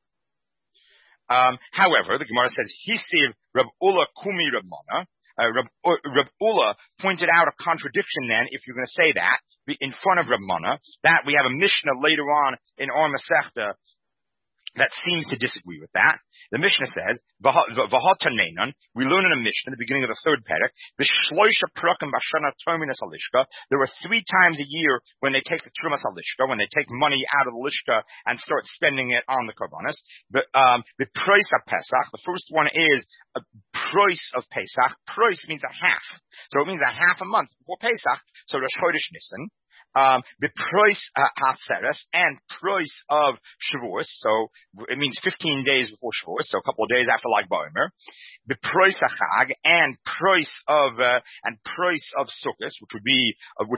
However, the Gemara says, Hisiv Rav Ula Kumi Rav Mana. Rav Ula pointed out a contradiction then, if you're going to say that, in front of Rav Mana, that we have a Mishnah later on in our Masechta that seems to disagree with that. The Mishnah says, V'hatanenan, we learn in a Mishnah, in the beginning of the 3rd perek, V'shloisha prakim b'shana terminus alishka. There are 3 times a year when they take the trumas alishka, when they take money out of the lishka and start spending it on the karbanis. The price of Pesach, the first one is a price of Pesach. Price means a half. So it means a half a month before Pesach. So Rosh Chodesh Nisan. The price Hatzeres and price of Shavuos, so it means 15 days before Shavuos, so a couple of days after Lag Ba'omer. The price of Chag and price of Sukkot, which would be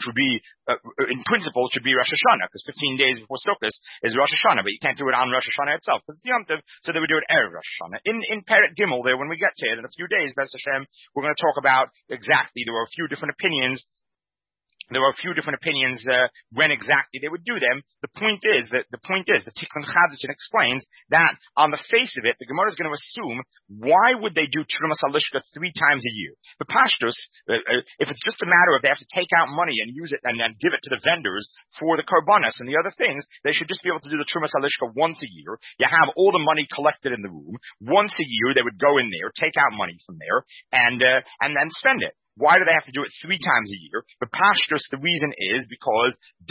in principle should be Rosh Hashanah, because 15 days before Sukkot is Rosh Hashanah, but you can't do it on Rosh Hashanah itself because it's Yom Tov, so they would do it erev Rosh Hashanah. In Perek Gimel there, when we get to it in a few days, B'ez Hashem, we're going to talk about exactly. There were a few different opinions. When exactly they would do them. The point is, the Tikkun Chazon explains that on the face of it, the Gemara is going to assume, why would they do Trumas Halishka 3 times a year? The Pashtus, if it's just a matter of they have to take out money and use it and then give it to the vendors for the Karbanas and the other things, they should just be able to do the Trumas Halishka once a year. You have all the money collected in the room. Once a year, they would go in there, take out money from there, and then spend it. Why do they have to do it 3 times a year? The pashtus, the reason is because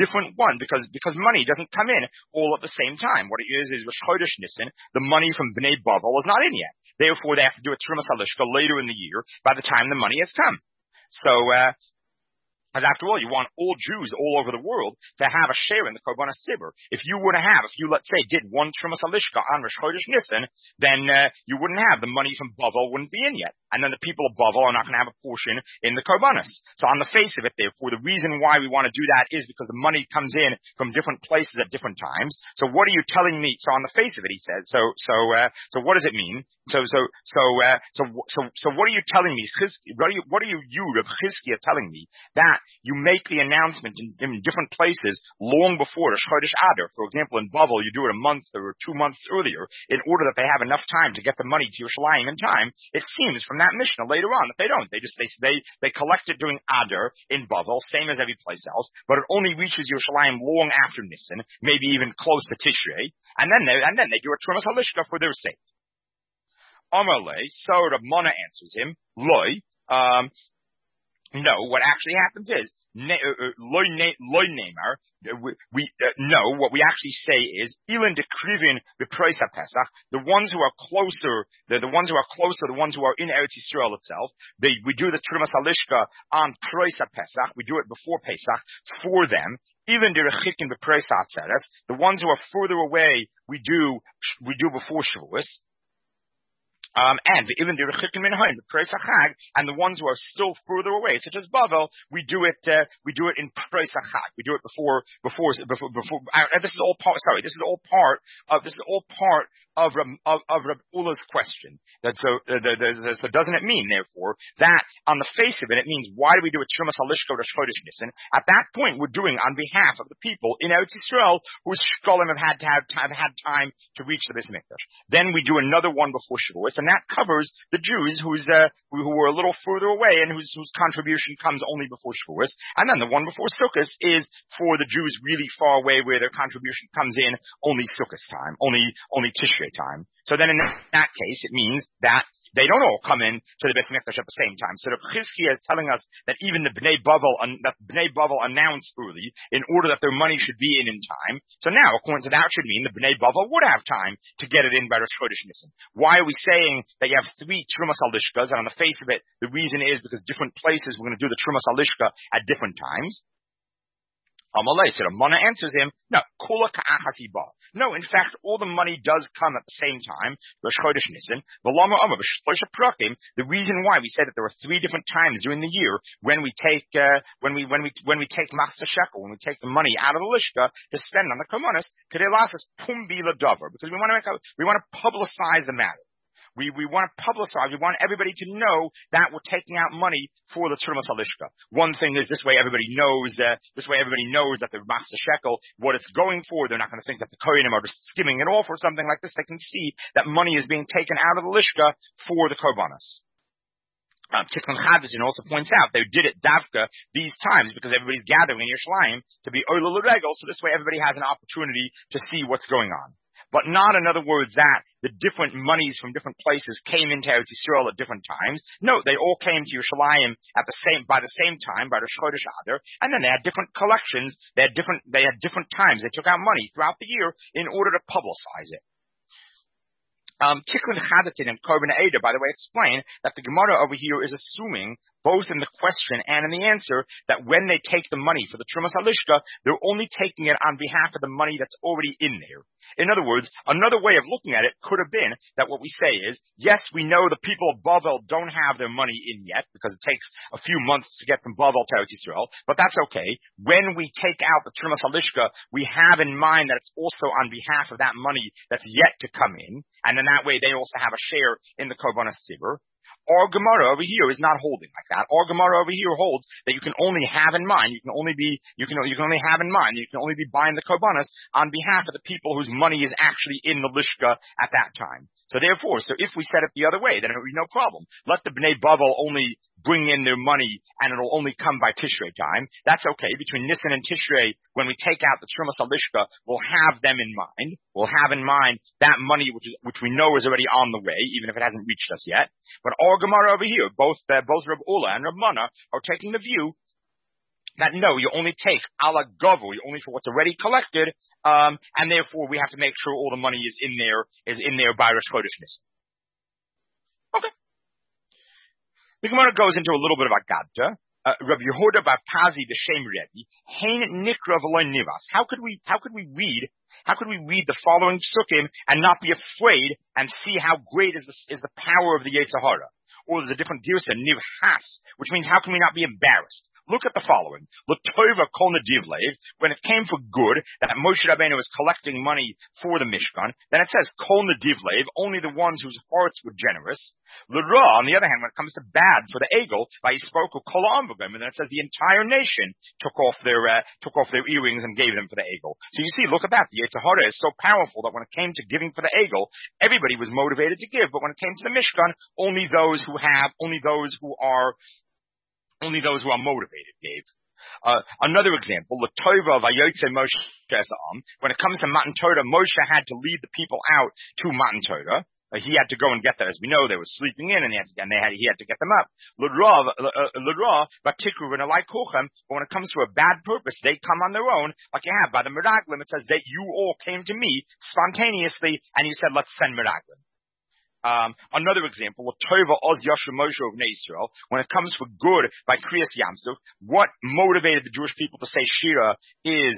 money doesn't come in all at the same time. What it is Rosh Chodesh Nisan, the money from Bnei Bavel is not in yet. Therefore, they have to do a Trumas Halishka later in the year by the time the money has come. So, because after all, you want all Jews all over the world to have a share in the Karbanas Tzibur. If you let's say, did 1 Trumas Halishka on Rosh Chodesh Nisan, then you wouldn't have the money from Bavel wouldn't be in yet. And then the people of Bavel are not going to have a portion in the Karbanas. So on the face of it, therefore, the reason why we want to do that is because the money comes in from different places at different times. So what are you telling me? So on the face of it, he says, so what does it mean? So what are you telling me? What are you, Rav Chizkiya, telling me that you make the announcement in different places long before Rosh Chodesh Adar? For example, in Bavel, you do it a month or 2 months earlier in order that they have enough time to get the money to Yerushalayim in time. It seems from that Mishnah later on that they don't. They collect it during Adar in Bavel, same as every place else, but it only reaches Yerushalayim long after Nisan, maybe even close to Tishrei, and then they do a Trumas Halishka for their sake. Amalei, so Rav Mana answers him, Loi, no, what actually happens is, Loi Neymar, what we actually say is, Elin dekrivin b'preis HaPesach, the ones who are closer, the ones who are in Eretz Yisrael itself, we do the Trumas Halishka on preis HaPesach, we do it before Pesach, for them. Even the rechikin b'preis HaTzeres, the ones who are further away, we do before Shavuos. And even the rechikin minhaim, the preis hachag, and the ones who are still further away, such as Bavel, we do it in preis hachag. We do it before. This is all part of Reb Ula's question. So doesn't it mean, therefore, that on the face of it, it means why do we do a Trumas Halishka Rosh Chodesh Nisan? At that point, we're doing on behalf of the people in Eretz Yisrael whose shkolim have had time to reach the Beis Mikdash. Then we do another one before Shavuos, and that covers the Jews who are a little further away and whose contribution comes only before Shavuos. And then the one before Sukkot is for the Jews really far away where their contribution comes in only Sukkot time, only Tishrei time. So then in that case, it means that they don't all come in to the Beis Mikdash at the same time. So the Chizkiah is telling us that even the Bnei Bavel announced early in order that their money should be in time. So now, according to that, should mean the Bnei Bavel would have time to get it in by Rosh Chodesh Nisan. Why are we saying that you have 3 Trumas Halishkas? And on the face of it, the reason is because different places we're going to do the Trumas Halishka at different times. Amalei, so the Mana answers him, no, kula ka'achasiba. No, in fact, all the money does come at the same time, Rosh Chodesh Nisan. The reason why we said that there are 3 different times during the year when we take machzah shekel, when we take the money out of the lishka to spend on the komonos, pumbi ladavar, because we want to publicize the matter. We want to publicize. We want everybody to know that we're taking out money for the Trumas Halishka. One thing is this way everybody knows that the Machzah Shekel, what it's going for. They're not going to think that the Kohanim are just skimming it off or something like this. They can see that money is being taken out of the Lishka for the Korbanos. Tikkun Chavizin also points out they did it davka these times because everybody's gathering in Yerushalayim to be Ola L'Regel, so this way everybody has an opportunity to see what's going on. But not, in other words, that the different monies from different places came into Eretz Yisrael at different times. No, they all came to Yerushalayim by the same time, by the Chodesh Adar, and then they had different collections. They had different times. They took out money throughout the year in order to publicize it. Tikkun Chadatin and Korban Eder, by the way, explain that the Gemara over here is assuming, both in the question and in the answer, that when they take the money for the Trumas Halishka, they're only taking it on behalf of the money that's already in there. In other words, another way of looking at it could have been that what we say is, yes, we know the people of Bavel don't have their money in yet, because it takes a few months to get from Bavel to Eretz Yisrael, but that's okay. When we take out the Trumas Halishka, we have in mind that it's also on behalf of that money that's yet to come in, and then that way they also have a share in the Korbanos Tzibur. Our Gemara over here is not holding like that. Our Gemara over here holds that you can only have in mind, you can only be buying the Korbanos on behalf of the people whose money is actually in the Lishka at that time. So if we set it the other way, then it would be no problem. Let the Bnei Bavel only bring in their money and it'll only come by Tishrei time. That's okay. Between Nisan and Tishrei, when we take out the Trumas Halishka, we'll have them in mind. We'll have in mind that money which we know is already on the way, even if it hasn't reached us yet. But our Gemara over here, both Reb Ula and Reb Mana are taking the view that no, you only take ala govu, only for what's already collected, and therefore we have to make sure all the money is in there by Rosh Chodesh Nisan. Okay. The Gemara goes into a little bit of Agadda. Rabbi Yehuda bar Pazi b'Shem Rebbe, Hein Nikra v'Lo Nivas. How could we read the following psukim and not be afraid and see how great is the power of the Yetzer Hara? Or there's a different girsa, Nivhas, which means how can we not be embarrassed? Look at the following. L'toiva kol nedivlev, when it came for good, that Moshe Rabbeinu was collecting money for the Mishkan, then it says kol nedivlev, only the ones whose hearts were generous. L'ra, on the other hand, when it comes to bad for the Egel, vayispoku kol ha'amvagim, and then it says the entire nation took off their earrings and gave them for the Egel. So you see, look at that. The Yetzer Hara is so powerful that when it came to giving for the Egel, everybody was motivated to give, but when it came to the Mishkan, only those who are motivated gave. Another example, L'toiva vayotze Moshe esa'am. When it comes to Matan Torah, Moshe had to lead the people out to Matan Torah. He had to go and get them. As we know, they were sleeping in, and he had to get them up. But when it comes to a bad purpose, they come on their own, like you have by the Meraglim. It says that you all came to me spontaneously, and you said, let's send Meraglim. Another example, when it comes for good by Kriyas Yamsuf, what motivated the Jewish people to say Shira is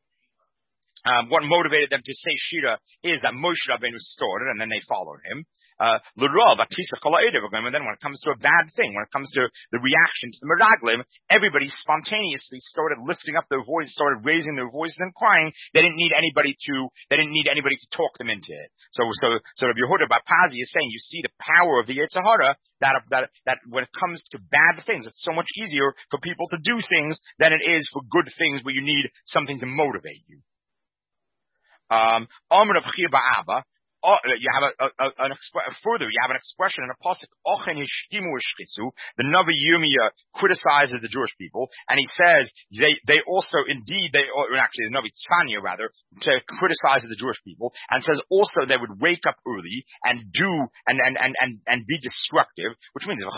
that Moshe Rabbeinu started, and then they followed him. And then when it comes to a bad thing, when it comes to the reaction to the meraglim, everybody spontaneously started lifting up their voice, started raising their voices and crying. They didn't need anybody to talk them into it. So Rabbi Yehuda Bar Pazi is saying, you see the power of the Yetzer Hara, that when it comes to bad things, it's so much easier for people to do things than it is for good things where you need something to motivate you. Amr of Chir Ba'aba, you have further, you have an expression in a pasuk, Ochen hishkimu ishchitzu. The Navi Yirmiyah criticizes the Jewish people, and he says they also, indeed, actually the Navi Tzfanya rather, criticizes the Jewish people, and says also they would wake up early and do, and be destructive, which means,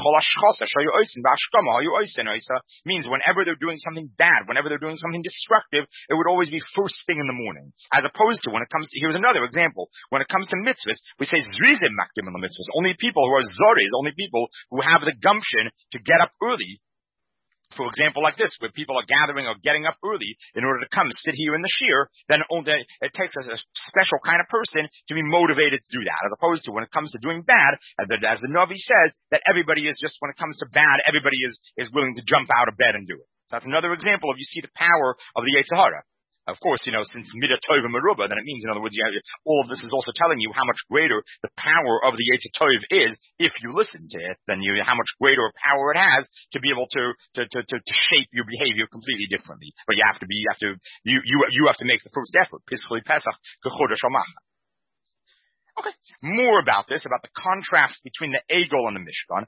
means whenever they're doing something bad, whenever they're doing something destructive, it would always be first thing in the morning. As opposed to when it comes to, here's another example, when it comes to mitzvahs, we say zrizim makdim in the mitzvahs. Only people who are zoris, only people who have the gumption to get up early. For example, like this, where people are gathering or getting up early in order to come sit here in the shir, then it takes us a special kind of person to be motivated to do that, as opposed to when it comes to doing bad, as the Navi says, that everybody is just, when it comes to bad, everybody is willing to jump out of bed and do it. So that's another example of, you see the power of the Yetzer Hara. Of course, since Midah Tov and Merubah, then it means, in other words, all of this is also telling you how much greater the power of the Yetzer Tov is if you listen to it, then how much greater a power it has to be able to shape your behavior completely differently. But you have to make the first effort. Pischli Pesach, Kechodesh HaMacha. Okay. More about this, about the contrast between the Egel and the Mishkan.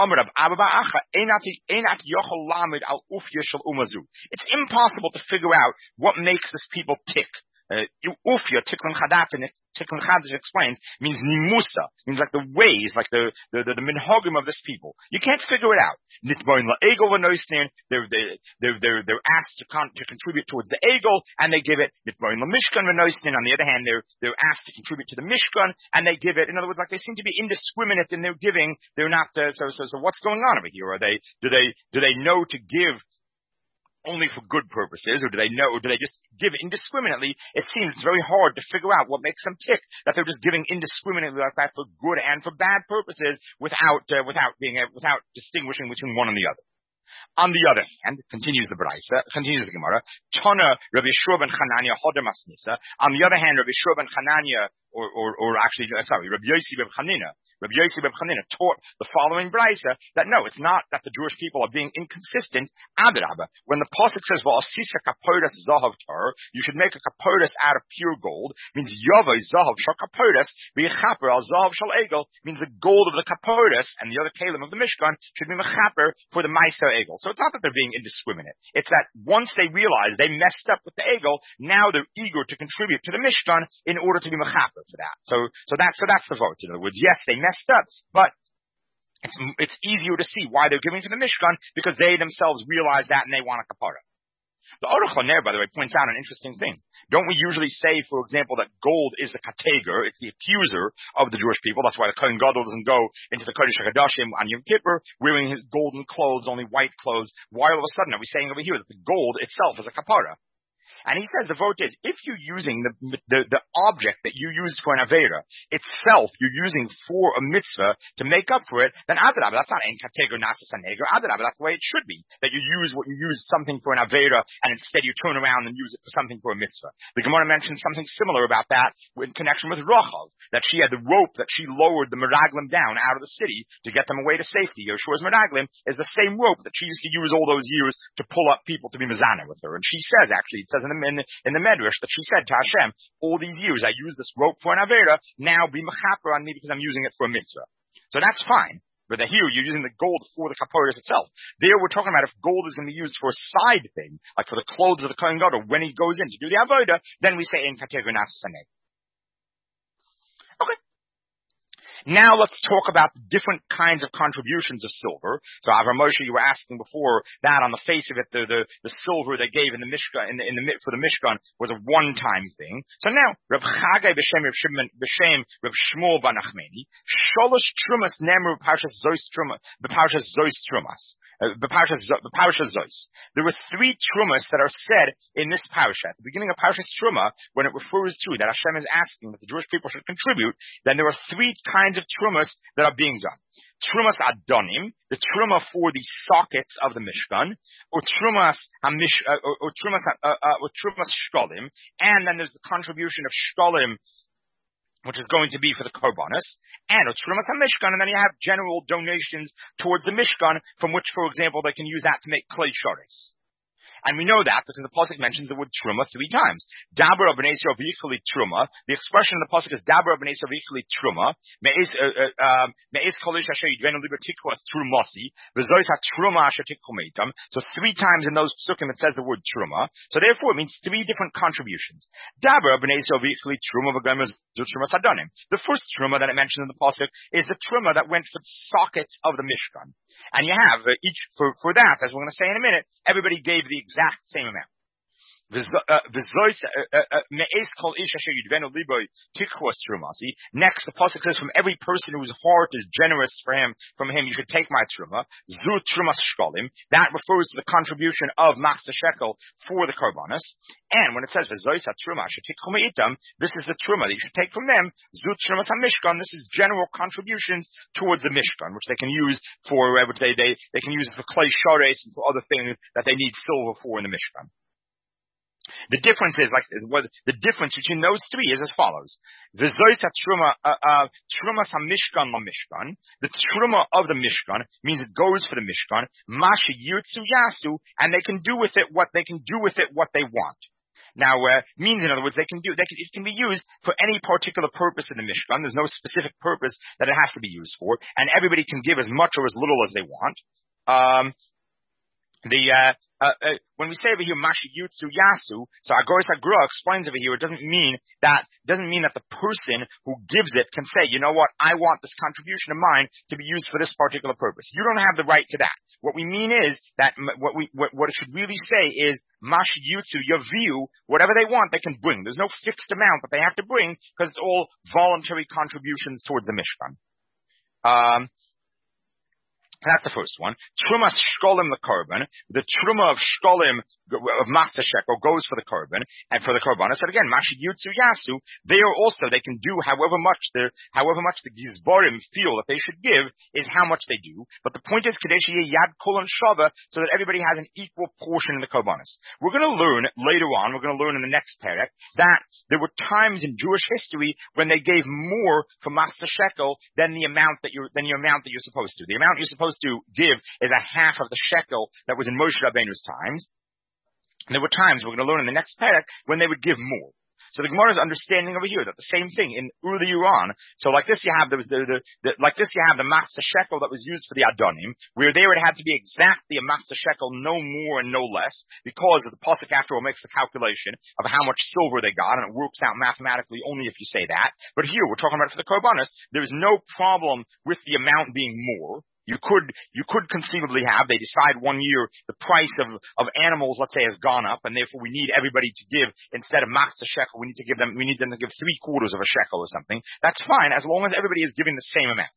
It's impossible to figure out what makes this people tick. Ufya, Tikkun Chadash explains, means nimusa, means like the ways, like the minhagim of this people. You can't figure it out. Nitboin la'egel v'noisnin, they're asked to contribute towards the egel, and they give it. Nitboin la'mishkan v'noisnin, on the other hand, they're asked to contribute to the mishkan, and they give it. In other words, like they seem to be indiscriminate in their giving. They're not, so what's going on over here? Do they know to give only for good purposes, or do they just give indiscriminately? It seems it's very hard to figure out what makes them tick, that they're just giving indiscriminately like that for good and for bad purposes without distinguishing between one and the other. On the other hand, continues the Gemara, Tana Rabbi Yeshua ben Chananya Hodem Asnisa. On the other hand, Rabbi Yeshua ben Chananya, Rabbi Yossi ben Chanina. Rabbi Yossi ben Chanina taught the following brisa, that no, it's not that the Jewish people are being inconsistent. Adrabah, when the pasuk says, "Va'asisa kapodas zahav tar," you should make a kapodas out of pure gold. Means yavai zahav shal kapodas v'yechaper al zahav shal egel. Means the gold of the kapodas and the other kalim of the Mishkan should be mechaper for the ma'aser egel. So it's not that they're being indiscriminate. It's that once they realize they messed up with the egel, now they're eager to contribute to the Mishkan in order to be mechaper for that. So that's the vote. In other words, yes, they messed up, but it's easier to see why they're giving to the Mishkan, because they themselves realize that and they want a kapara. The Aruch LaNer, by the way, points out an interesting thing. Don't we usually say, for example, that gold is the kateger, it's the accuser of the Jewish people? That's why the Kohen Gadol doesn't go into the Kodesh HaKadoshim on Yom Kippur wearing his golden clothes, only white clothes. Why all of a sudden are we saying over here that the gold itself is a kapara? And he says the vote is, if you're using the object that you used for an Avera itself, you're using for a mitzvah to make up for it, then Adrabah, that's not en kateger nasas haneger. Adrabah, that's the way it should be. That you use something for an Avera, and instead you turn around and use it for something for a mitzvah. The Gemara mentions something similar about that in connection with Rachel, that she had the rope that she lowered the meraglim down out of the city to get them away to safety. Yeshua's meraglim is the same rope that she used to use all those years to pull up people to be mezanah with her. And she says, actually, it says in the Medrash that she said to Hashem, all these years I used this rope for an Avera, now be mechaper on me because I'm using it for a mitzvah. So that's fine. But here you're using the gold for the kaporos itself. There we're talking about if gold is going to be used for a side thing, like for the clothes of the Kohen Gadol, when he goes in to do the avoda, then we say in kategory nasasaneg. Okay. Now let's talk about the different kinds of contributions of silver. So Avram Moshe, you were asking before that on the face of it, the silver they gave in the Mishkan, for the Mishkan was a one-time thing. So now, Rav Chagai b'shem Rav Shmuel bar Nachmani, Sholosh Trumas Nemru b'Parshas Zois Trumas. The parasha Zois. There were 3 trumas that are said in this parasha. At the beginning of parasha's truma, when it refers to that Hashem is asking that the Jewish people should contribute, then there are 3 kinds of trumas that are being done. Trumas adonim, the truma for the sockets of the Mishkan, or trumas shkolim, and then there's the contribution of shkolim, which is going to be for the korbanos, and trumas hamishkan, and then you have general donations towards the Mishkan, from which, for example, they can use that to make clay shares. And we know that because the pasuk mentions the word truma 3 times. Daber b'nei Yisrael v'yichli truma. The expression in the pasuk is Daber b'nei Yisrael v'yichli truma. Me'ez kolish asher yidvenu liber tikvas trumasi. V'zois ha-truma asher tikvu meitam. So 3 times in those pasukim it says the word truma. So therefore it means 3 different contributions. Daber b'nei Yisrael v'yichli truma v'gomez truma sadonim. The first truma that it mentioned in the pasuk is the truma that went for the sockets of the Mishkan. And you have each for that, as we're going to say in a minute, everybody gave the exact same amount. Next, the pasuk says, from every person whose heart is generous from him, you should take my truma. Zu trumas shkolim. That refers to the contribution of machzah shekel for the korbanos. And when it says v'zois ha-truma shetikchu me'itam, this is the truma that you should take from them. Zu trumas ha-mishkan. This is general contributions towards the Mishkan, which they can use for they can use it for clay shares and for other things that they need silver for in the Mishkan. The difference is the difference between those 3 is as follows: V'zois ha-truma, trumas ha-mishkan la-mishkan. The truma of the Mishkan means it goes for the Mishkan. Masha yirtzu yasu, and they can do with it what they want. Now, means in other words, it can be used for any particular purpose in the Mishkan. There's no specific purpose that it has to be used for, and everybody can give as much or as little as they want. When we say over here Mashi Yutsu Yasu, so Agoras Agra explains over here, it doesn't mean that the person who gives it can say, you know what, I want this contribution of mine to be used for this particular purpose. You don't have the right to that. What we mean is that what it should really say is Mashi Yutsu Yaviu, whatever they want they can bring. There's no fixed amount that they have to bring because it's all voluntary contributions towards the Mishkan. That's the first one. Truma shkolim the korban. The truma of shkolim of machzah shekel goes for the korban and for the korbanos. And again, mashi yutzu yasu. They can do however much the gizborim feel that they should give is how much they do. But the point is kadesh yad kol and shava, so that everybody has an equal portion in the korbanos. We're going to learn later on. We're going to learn in the next parak that there were times in Jewish history when they gave more for machzah shekel than the amount that you're supposed to. The amount you're supposed to give is a half of the shekel that was in Moshe Rabbeinu's times. And there were times, we're going to learn in the next parak, when they would give more. So the Gemara is understanding over here that the same thing in Uli Iran. So like this, you have the machzah shekel that was used for the Adonim, where there it had to be exactly a machzah shekel, no more and no less, because the pasuk after all makes the calculation of how much silver they got, and it works out mathematically only if you say that. But here we're talking about for the korbanos. There's no problem with the amount being more. You could conceivably have, they decide one year the price of animals, let's say, has gone up, and therefore we need everybody to give, instead of machzah shekel, we need them to give 3/4 of a shekel or something. That's fine, as long as everybody is giving the same amount.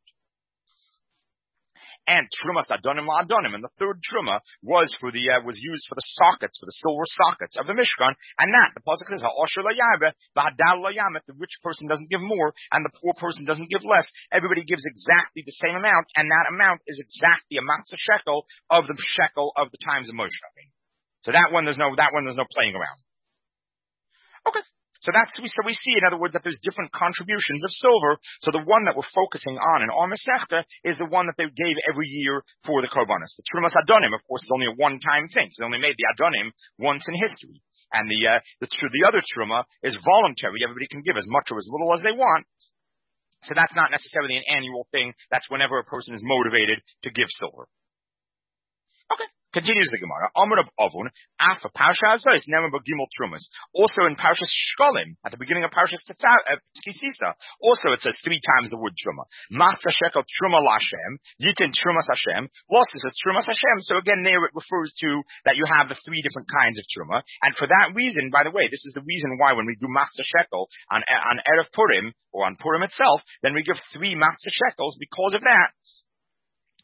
And trumas adonim la'adonim, and the third truma was used for the sockets, for the silver sockets of the Mishkan, and that the pasuk says ha'osher la'yabe, v'hadal la'yamet, the rich person doesn't give more, and the poor person doesn't give less. Everybody gives exactly the same amount, and that amount is exactly a machzah shekel of the times of Moshe Rabbeinu. So that one there's no playing around. Okay. So we see, in other words, that there's different contributions of silver. So the one that we're focusing on in our Masechta is the one that they gave every year for the korbanos. The Trumas Adonim, of course, is only a one-time thing. So they only made the Adonim once in history. And the other Truma is voluntary. Everybody can give as much or as little as they want. So that's not necessarily an annual thing. That's whenever a person is motivated to give silver. Okay. Continues the Gemara. Amar of Avon, Afa Parsha Azos, Never Gimel Trumas. Also in Parsha Shkolim, at the beginning of Parsha Kisisa, also it says 3 times the word Truma. Matzah Shekel Truma Lashem, Yitin Trumas Hashem. Also it says Trumas Hashem. So again, there it refers to that you have the 3 different kinds of Truma. And for that reason, by the way, this is the reason why when we do Matzah Shekel on Erev Purim, or on Purim itself, then we give 3 Matzah Shekels because of that.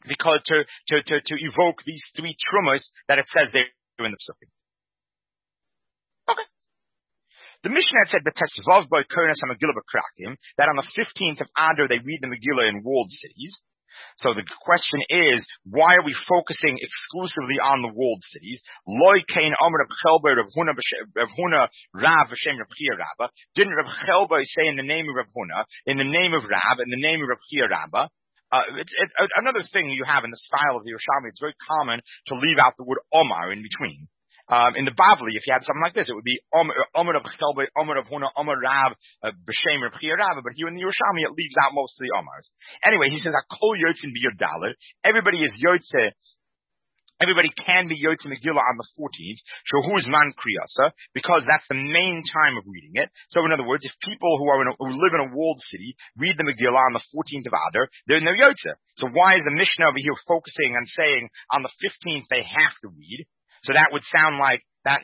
because to evoke these three trumas that it says there in the Psukim. Okay. The Mishnah had said B'Tesvav by Konas HaMegillah B'Krakim, that on the 15th of Adar they read the Megillah in walled cities. So the question is, why are we focusing exclusively on the walled cities? Loi Kain Amr Reb Chelba Rav Huna Rav V'Shem Reb Chia Rabba. Didn't Reb Chelba say in the name of Reb Huna, in the name of Rab, in the name of Reb Chia Rabba? It's another thing you have in the style of the Yerushalmi. It's very common to leave out the word Omar in between. In the Bavli, if you had something like this, it would be Omer of Chelba, Omer of Huna, Omer Rav, B'Shem Reb Chia Rabba. But here in the Yerushalmi, it leaves out most of the Omars. Anyway, he says, Akol Yotzin B'Yod Dalet. Everybody is Yotze. Everybody can be Yotze Megillah on the 14th. Shohu's Man Kriyasa, because that's the main time of reading it. So in other words, if people who live in a walled city read the Megillah on the 14th of Adar, they're in their Yotze. So why is the Mishnah over here focusing on saying on the 15th they have to read? So that would sound like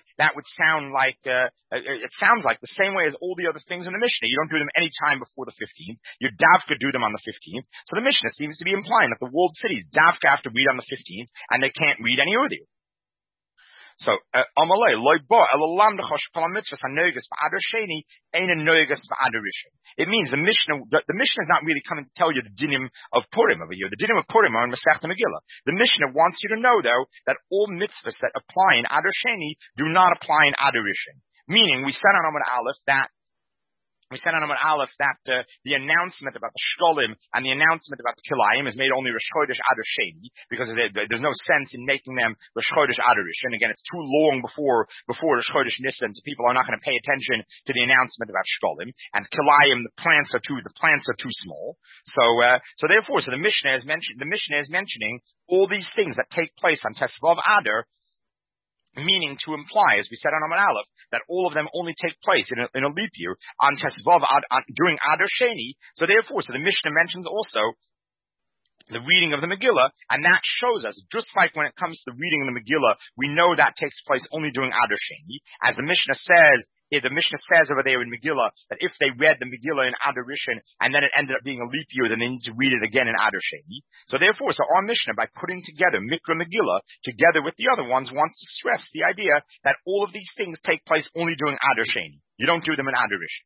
it sounds like the same way as all the other things in the Mishnah. You don't do them any time before the 15th. Your Davka do them on the 15th. So the Mishnah seems to be implying that the walled cities Davka have to read on the 15th, and they can't read any earlier. So, Amalei, loy bo, elalam dechosh kol mitzvahs hanoigas v'adar sheni, ein noigas v'adar rishon. It means the Mishnah is not really coming to tell you the dinim of Purim over here. The dinim of Purim are in Masechta Megillah. The Mishnah wants you to know, though, that all mitzvahs that apply in adar sheni do not apply in adar rishon. Meaning, we said on Amud Aleph that the announcement about the Shkolim and the announcement about the Kilayim is made only Rosh Chodesh Adar Sheni, because there's no sense in making them Rosh Chodesh Adar Rishon. Again, it's too long before Rosh Chodesh Nisan, so people are not going to pay attention to the announcement about Shkolim. And Kilayim, the plants are too small. So therefore, the Mishnah is mentioning all these things that take place on Tesvav Adar, meaning to imply, as we said on Amud Aleph, that all of them only take place in a leap year on Tesvav during Adar Sheni. So therefore, the Mishnah mentions also the reading of the Megillah, and that shows us, just like when it comes to the reading of the Megillah, we know that takes place only during Adar Sheni, as the Mishnah says. The Mishnah says over there in Megillah that if they read the Megillah in Adar Rishon and then it ended up being a leap year, then they need to read it again in Adar Sheni. So therefore, our Mishnah, by putting together Mikra Megillah together with the other ones, wants to stress the idea that all of these things take place only during Adar Sheni. You don't do them in Adar Rishon.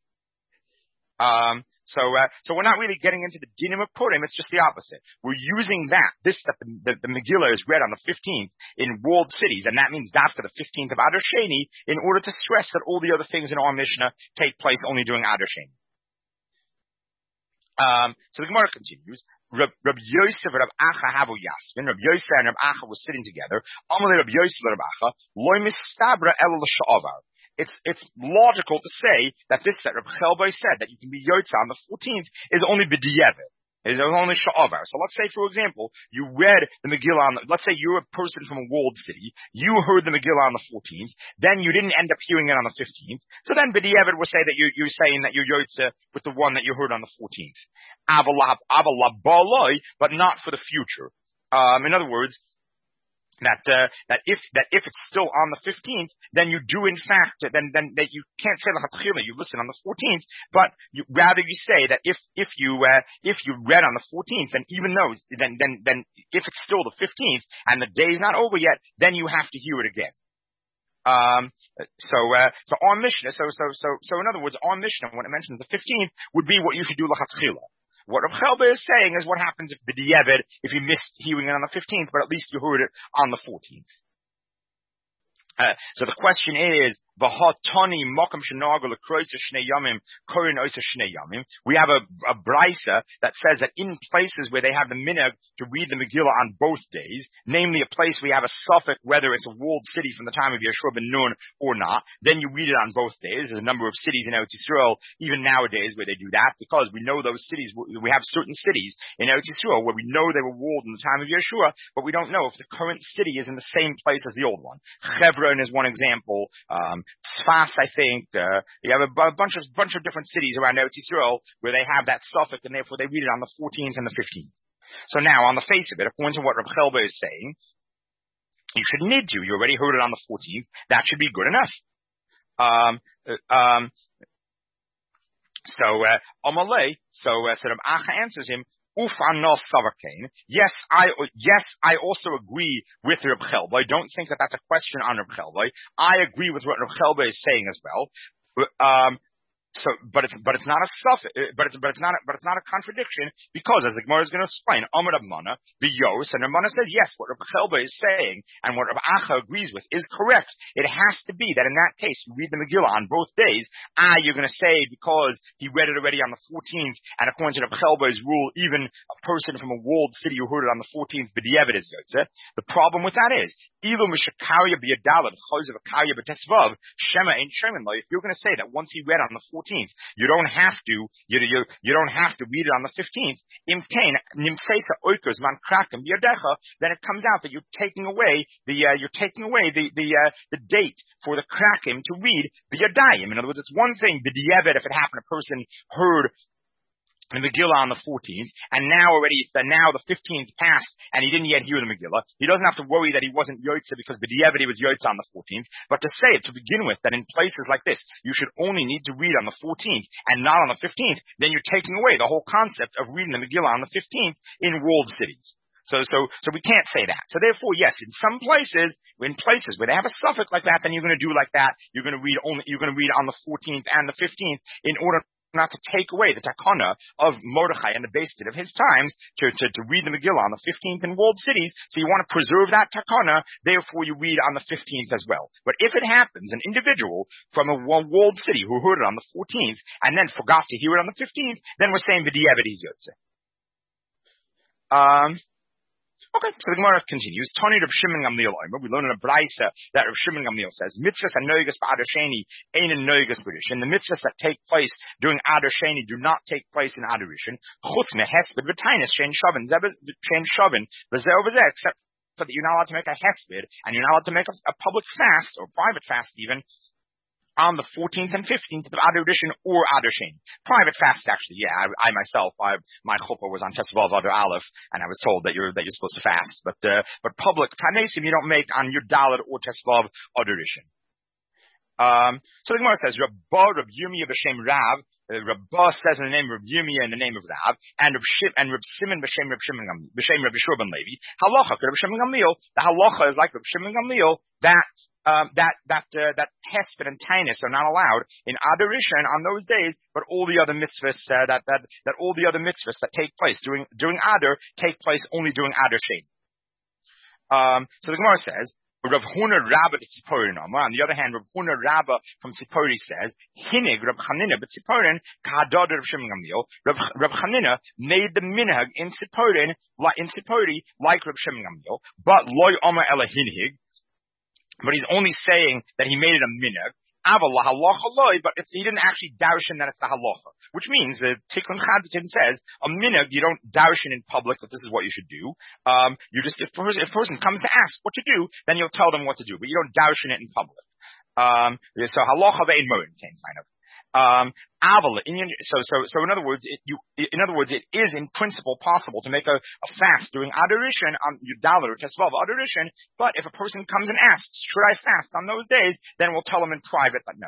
So we're not really getting into the dinim of Purim. It's just the opposite. We're using that the Megillah is read on the 15th in walled cities, and that means after the 15th of Adar Sheni, in order to stress that all the other things in our Mishnah take place only during Adar Sheni. So the Gemara continues. Rab Yosef and Rab Acha havu Yasmin. Rab Yosef and Rab Acha were sitting together. Amalei Rab Yosef and Rab Acha loy mistabra el l'sha'avar. It's logical to say that Reb Chelba said that you can be Yotza on the 14th is only b'di'evet. It is only sha'avar. So let's say, for example, you read the Megillah let's say you're a person from a walled city, you heard the Megillah on the 14th, then you didn't end up hearing it on the 15th, so then b'di'evet will say that you're saying that you're Yotza with the one that you heard on the 14th. But not for the future. In other words, that if it's still on the 15th, then you do in fact, then that you can't say l'chatchila, you listen on the 14th, but rather you say that if you read on the 14th, then even though, then if it's still the 15th and the day is not over yet, then you have to hear it again. So our Mishnah, so in other words, our Mishnah, when it mentions the 15th, would be what you should do l'chatchila. What Rav Chelba is saying is what happens if you missed hearing it on the 15th, but at least you heard it on the 14th. So the question is, we have a brisa that says that in places where they have the minhag to read the Megillah on both days, namely a place we have a suffix whether it's a walled city from the time of Yeshua ben Nun or not, then you read it on both days. There's a number of cities in Eretz Yisrael, even nowadays, where they do that, because we know those cities, we have certain cities in Eretz Yisrael where we know they were walled in the time of Yeshua, but we don't know if the current city is in the same place as the old one. Hebron is one example. Tzfas, I think, you have a bunch of different cities around Eretz Yisrael where they have that suffix, and therefore they read it on the 14th and the 15th. So now, on the face of it, according to what Reb Chelba is saying, you should need to. You already heard it on the 14th. That should be good enough. So Reb Acha answers him, Yes, I also agree with Reb Chelba. I don't think that that's a question on Reb Chelba. I agree with what Reb Chelba is saying as well. So, but it's not a but it's not a contradiction, because as the Gemara is going to explain, Amar Rav Mana, the Yos, and Rav Mana says yes, what Rav Chelba is saying and what Rav Acha agrees with is correct. It has to be that in that case you read the Megillah on both days. You're going to say because he read it already on the 14th, and according to Rav Chelba's rule, even a person from a walled city who heard it on the 14th, b'diavad is yotze. The problem with that is, Ilu mishakarya b'yadalad chozav akarya b'tesvav shema ain't shemin. If you're going to say that once he read on the 14th, you don't have to read it on the 15th. Then it comes out that you're taking away the date for the krakim to read the yadayim. In other words, it's one thing b'diavad if it happened a person heard the Megillah on the 14th, and now the 15th passed, and he didn't yet hear the Megillah. He doesn't have to worry that he wasn't Yotze because b'diavad he was Yotze on the 14th. But to say it to begin with, that in places like this, you should only need to read on the 14th and not on the 15th, then you're taking away the whole concept of reading the Megillah on the 15th in walled cities. So we can't say that. So therefore, yes, in some places, where they have a suffix like that, then you're going to do like that. You're going to read on the 14th and the 15th in order not to take away the takana of Mordechai and the Beis Din of his times to read the Megillah on the 15th in walled cities. So you want to preserve that takana, therefore you read on the 15th as well. But if it happens, an individual from a walled city who heard it on the 14th and then forgot to hear it on the 15th, then we're saying v'diavad he's yotze. Okay, so the Gemara continues. Tani Reb Shimon Gamliel Omer. We learn in a brayso that Reb Shimon Gamliel says, mitzvahs and noigas ba'adar sheni ein in noigas b'rishon. The mitzvahs that take place during adar sheni do not take place in adar rishon. Chutz mehesped v'tainis shein shavin v'zeh v'zeh, except that you're not allowed to make a hesped and you're not allowed to make a public fast or private fast even on the 14th and 15th of Adar Rishon or Adar Sheni. Private fast, actually, yeah. I myself, my chuppah was on Tesvav Adar Aleph, and I was told that you're supposed to fast. But public Tanesim you don't make on your Dalet or Tesvav Adar Rishon. So the Gemara says, Rabbah Reb Yirmiyah b'shem Rav. Rabbah says in the name of Reb Yirmiyah in the name of Rav, and Reb Simon b'shem Reb Yeshua ben Levi. Halacha, Reb Shimon Gamliel. The halacha is like Reb Shimon Gamliel that hesped and tainus are not allowed in Adar Rishon on those days, but all the other mitzvahs that all the other mitzvahs that take place during Adar take place only during Adar Sheni. So the Gemara says, Rav Huna Rabba Tzipporin. On the other hand, Rav Huna Rabba from Tzippori says, Hinig Rav Chanina b'Tzipporin ka'adad Rav Shimon Gamliel. Rav Chanina made the minhag in Tzippori like Rav Shimon Gamliel, but loy Omer ela hinig. But he's only saying that he made it a minhag. Aval halacha loy, but he didn't actually darshan that it's the halacha, which means the Tikkun Chadatin says a minhag you don't darshan in public that this is what you should do. You just if a person comes to ask what to do, then you'll tell them what to do, but you don't darshan it in public. So halacha ve'in moed kind of. So in other words, it is in principle possible to make a fast during Adar Rishon on Yudalit or Tesvav Adar Rishon, but if a person comes and asks, should I fast on those days, then we'll tell them in private that no.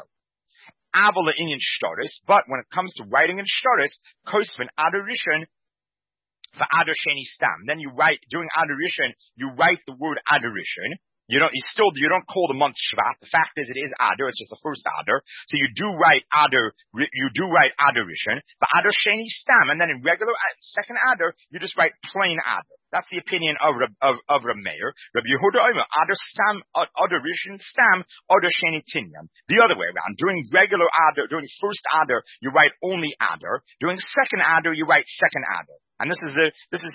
But when it comes to writing in shtaris, kosvin Adar Rishon for Adar Sheni Stam, then you write during Adar Rishon, you write the word Adar Rishon. You don't call the month Shvat. The fact is, it is Adar. It's just the first Adar. So you do write Adar Rishon, but Adar Sheni Stam, and then in regular second Adar, you just write plain Adar. That's the opinion of Reb Meir. Reb Yehuda Omer, Adar Rishon Stam, Adar Sheni Tinyan. The other way around. During regular Adar, during first Adar, you write only Adar. During second Adar, you write second Adar. And this is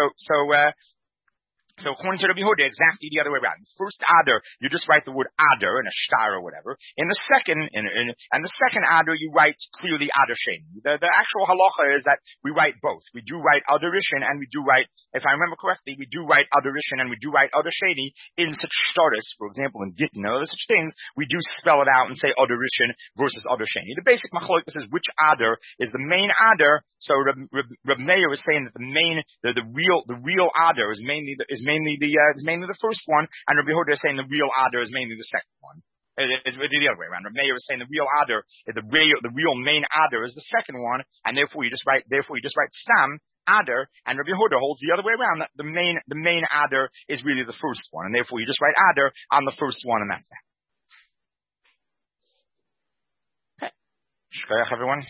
so according to Rabbi Yehuda, exactly the other way around. First Adar, you just write the word Adar in a shtar or whatever. In the second Adar, you write clearly Adar Sheni. The actual halacha is that we write both. We do write Adar Rishon and we do write, if I remember correctly, we do write Adar Rishon and we do write Adar Sheni in such shtaris. For example, in Gittin and other such things, we do spell it out and say Adar Rishon versus Adar Sheni. The basic machlokes is which Adar is the main Adar. So Reb Meir is saying that the real Adar is mainly the first one, and Rabbi Yehuda is saying the real Adar is mainly the second one. It's the other way around. Rav Meir is saying the real Adar, the real main Adar is the second one, and therefore you just write Stam Adar, and Rabbi Yehuda holds the other way around. That the main Adar is really the first one, and therefore you just write Adar on the first one, and that's that. Okay. Shkoyach, everyone.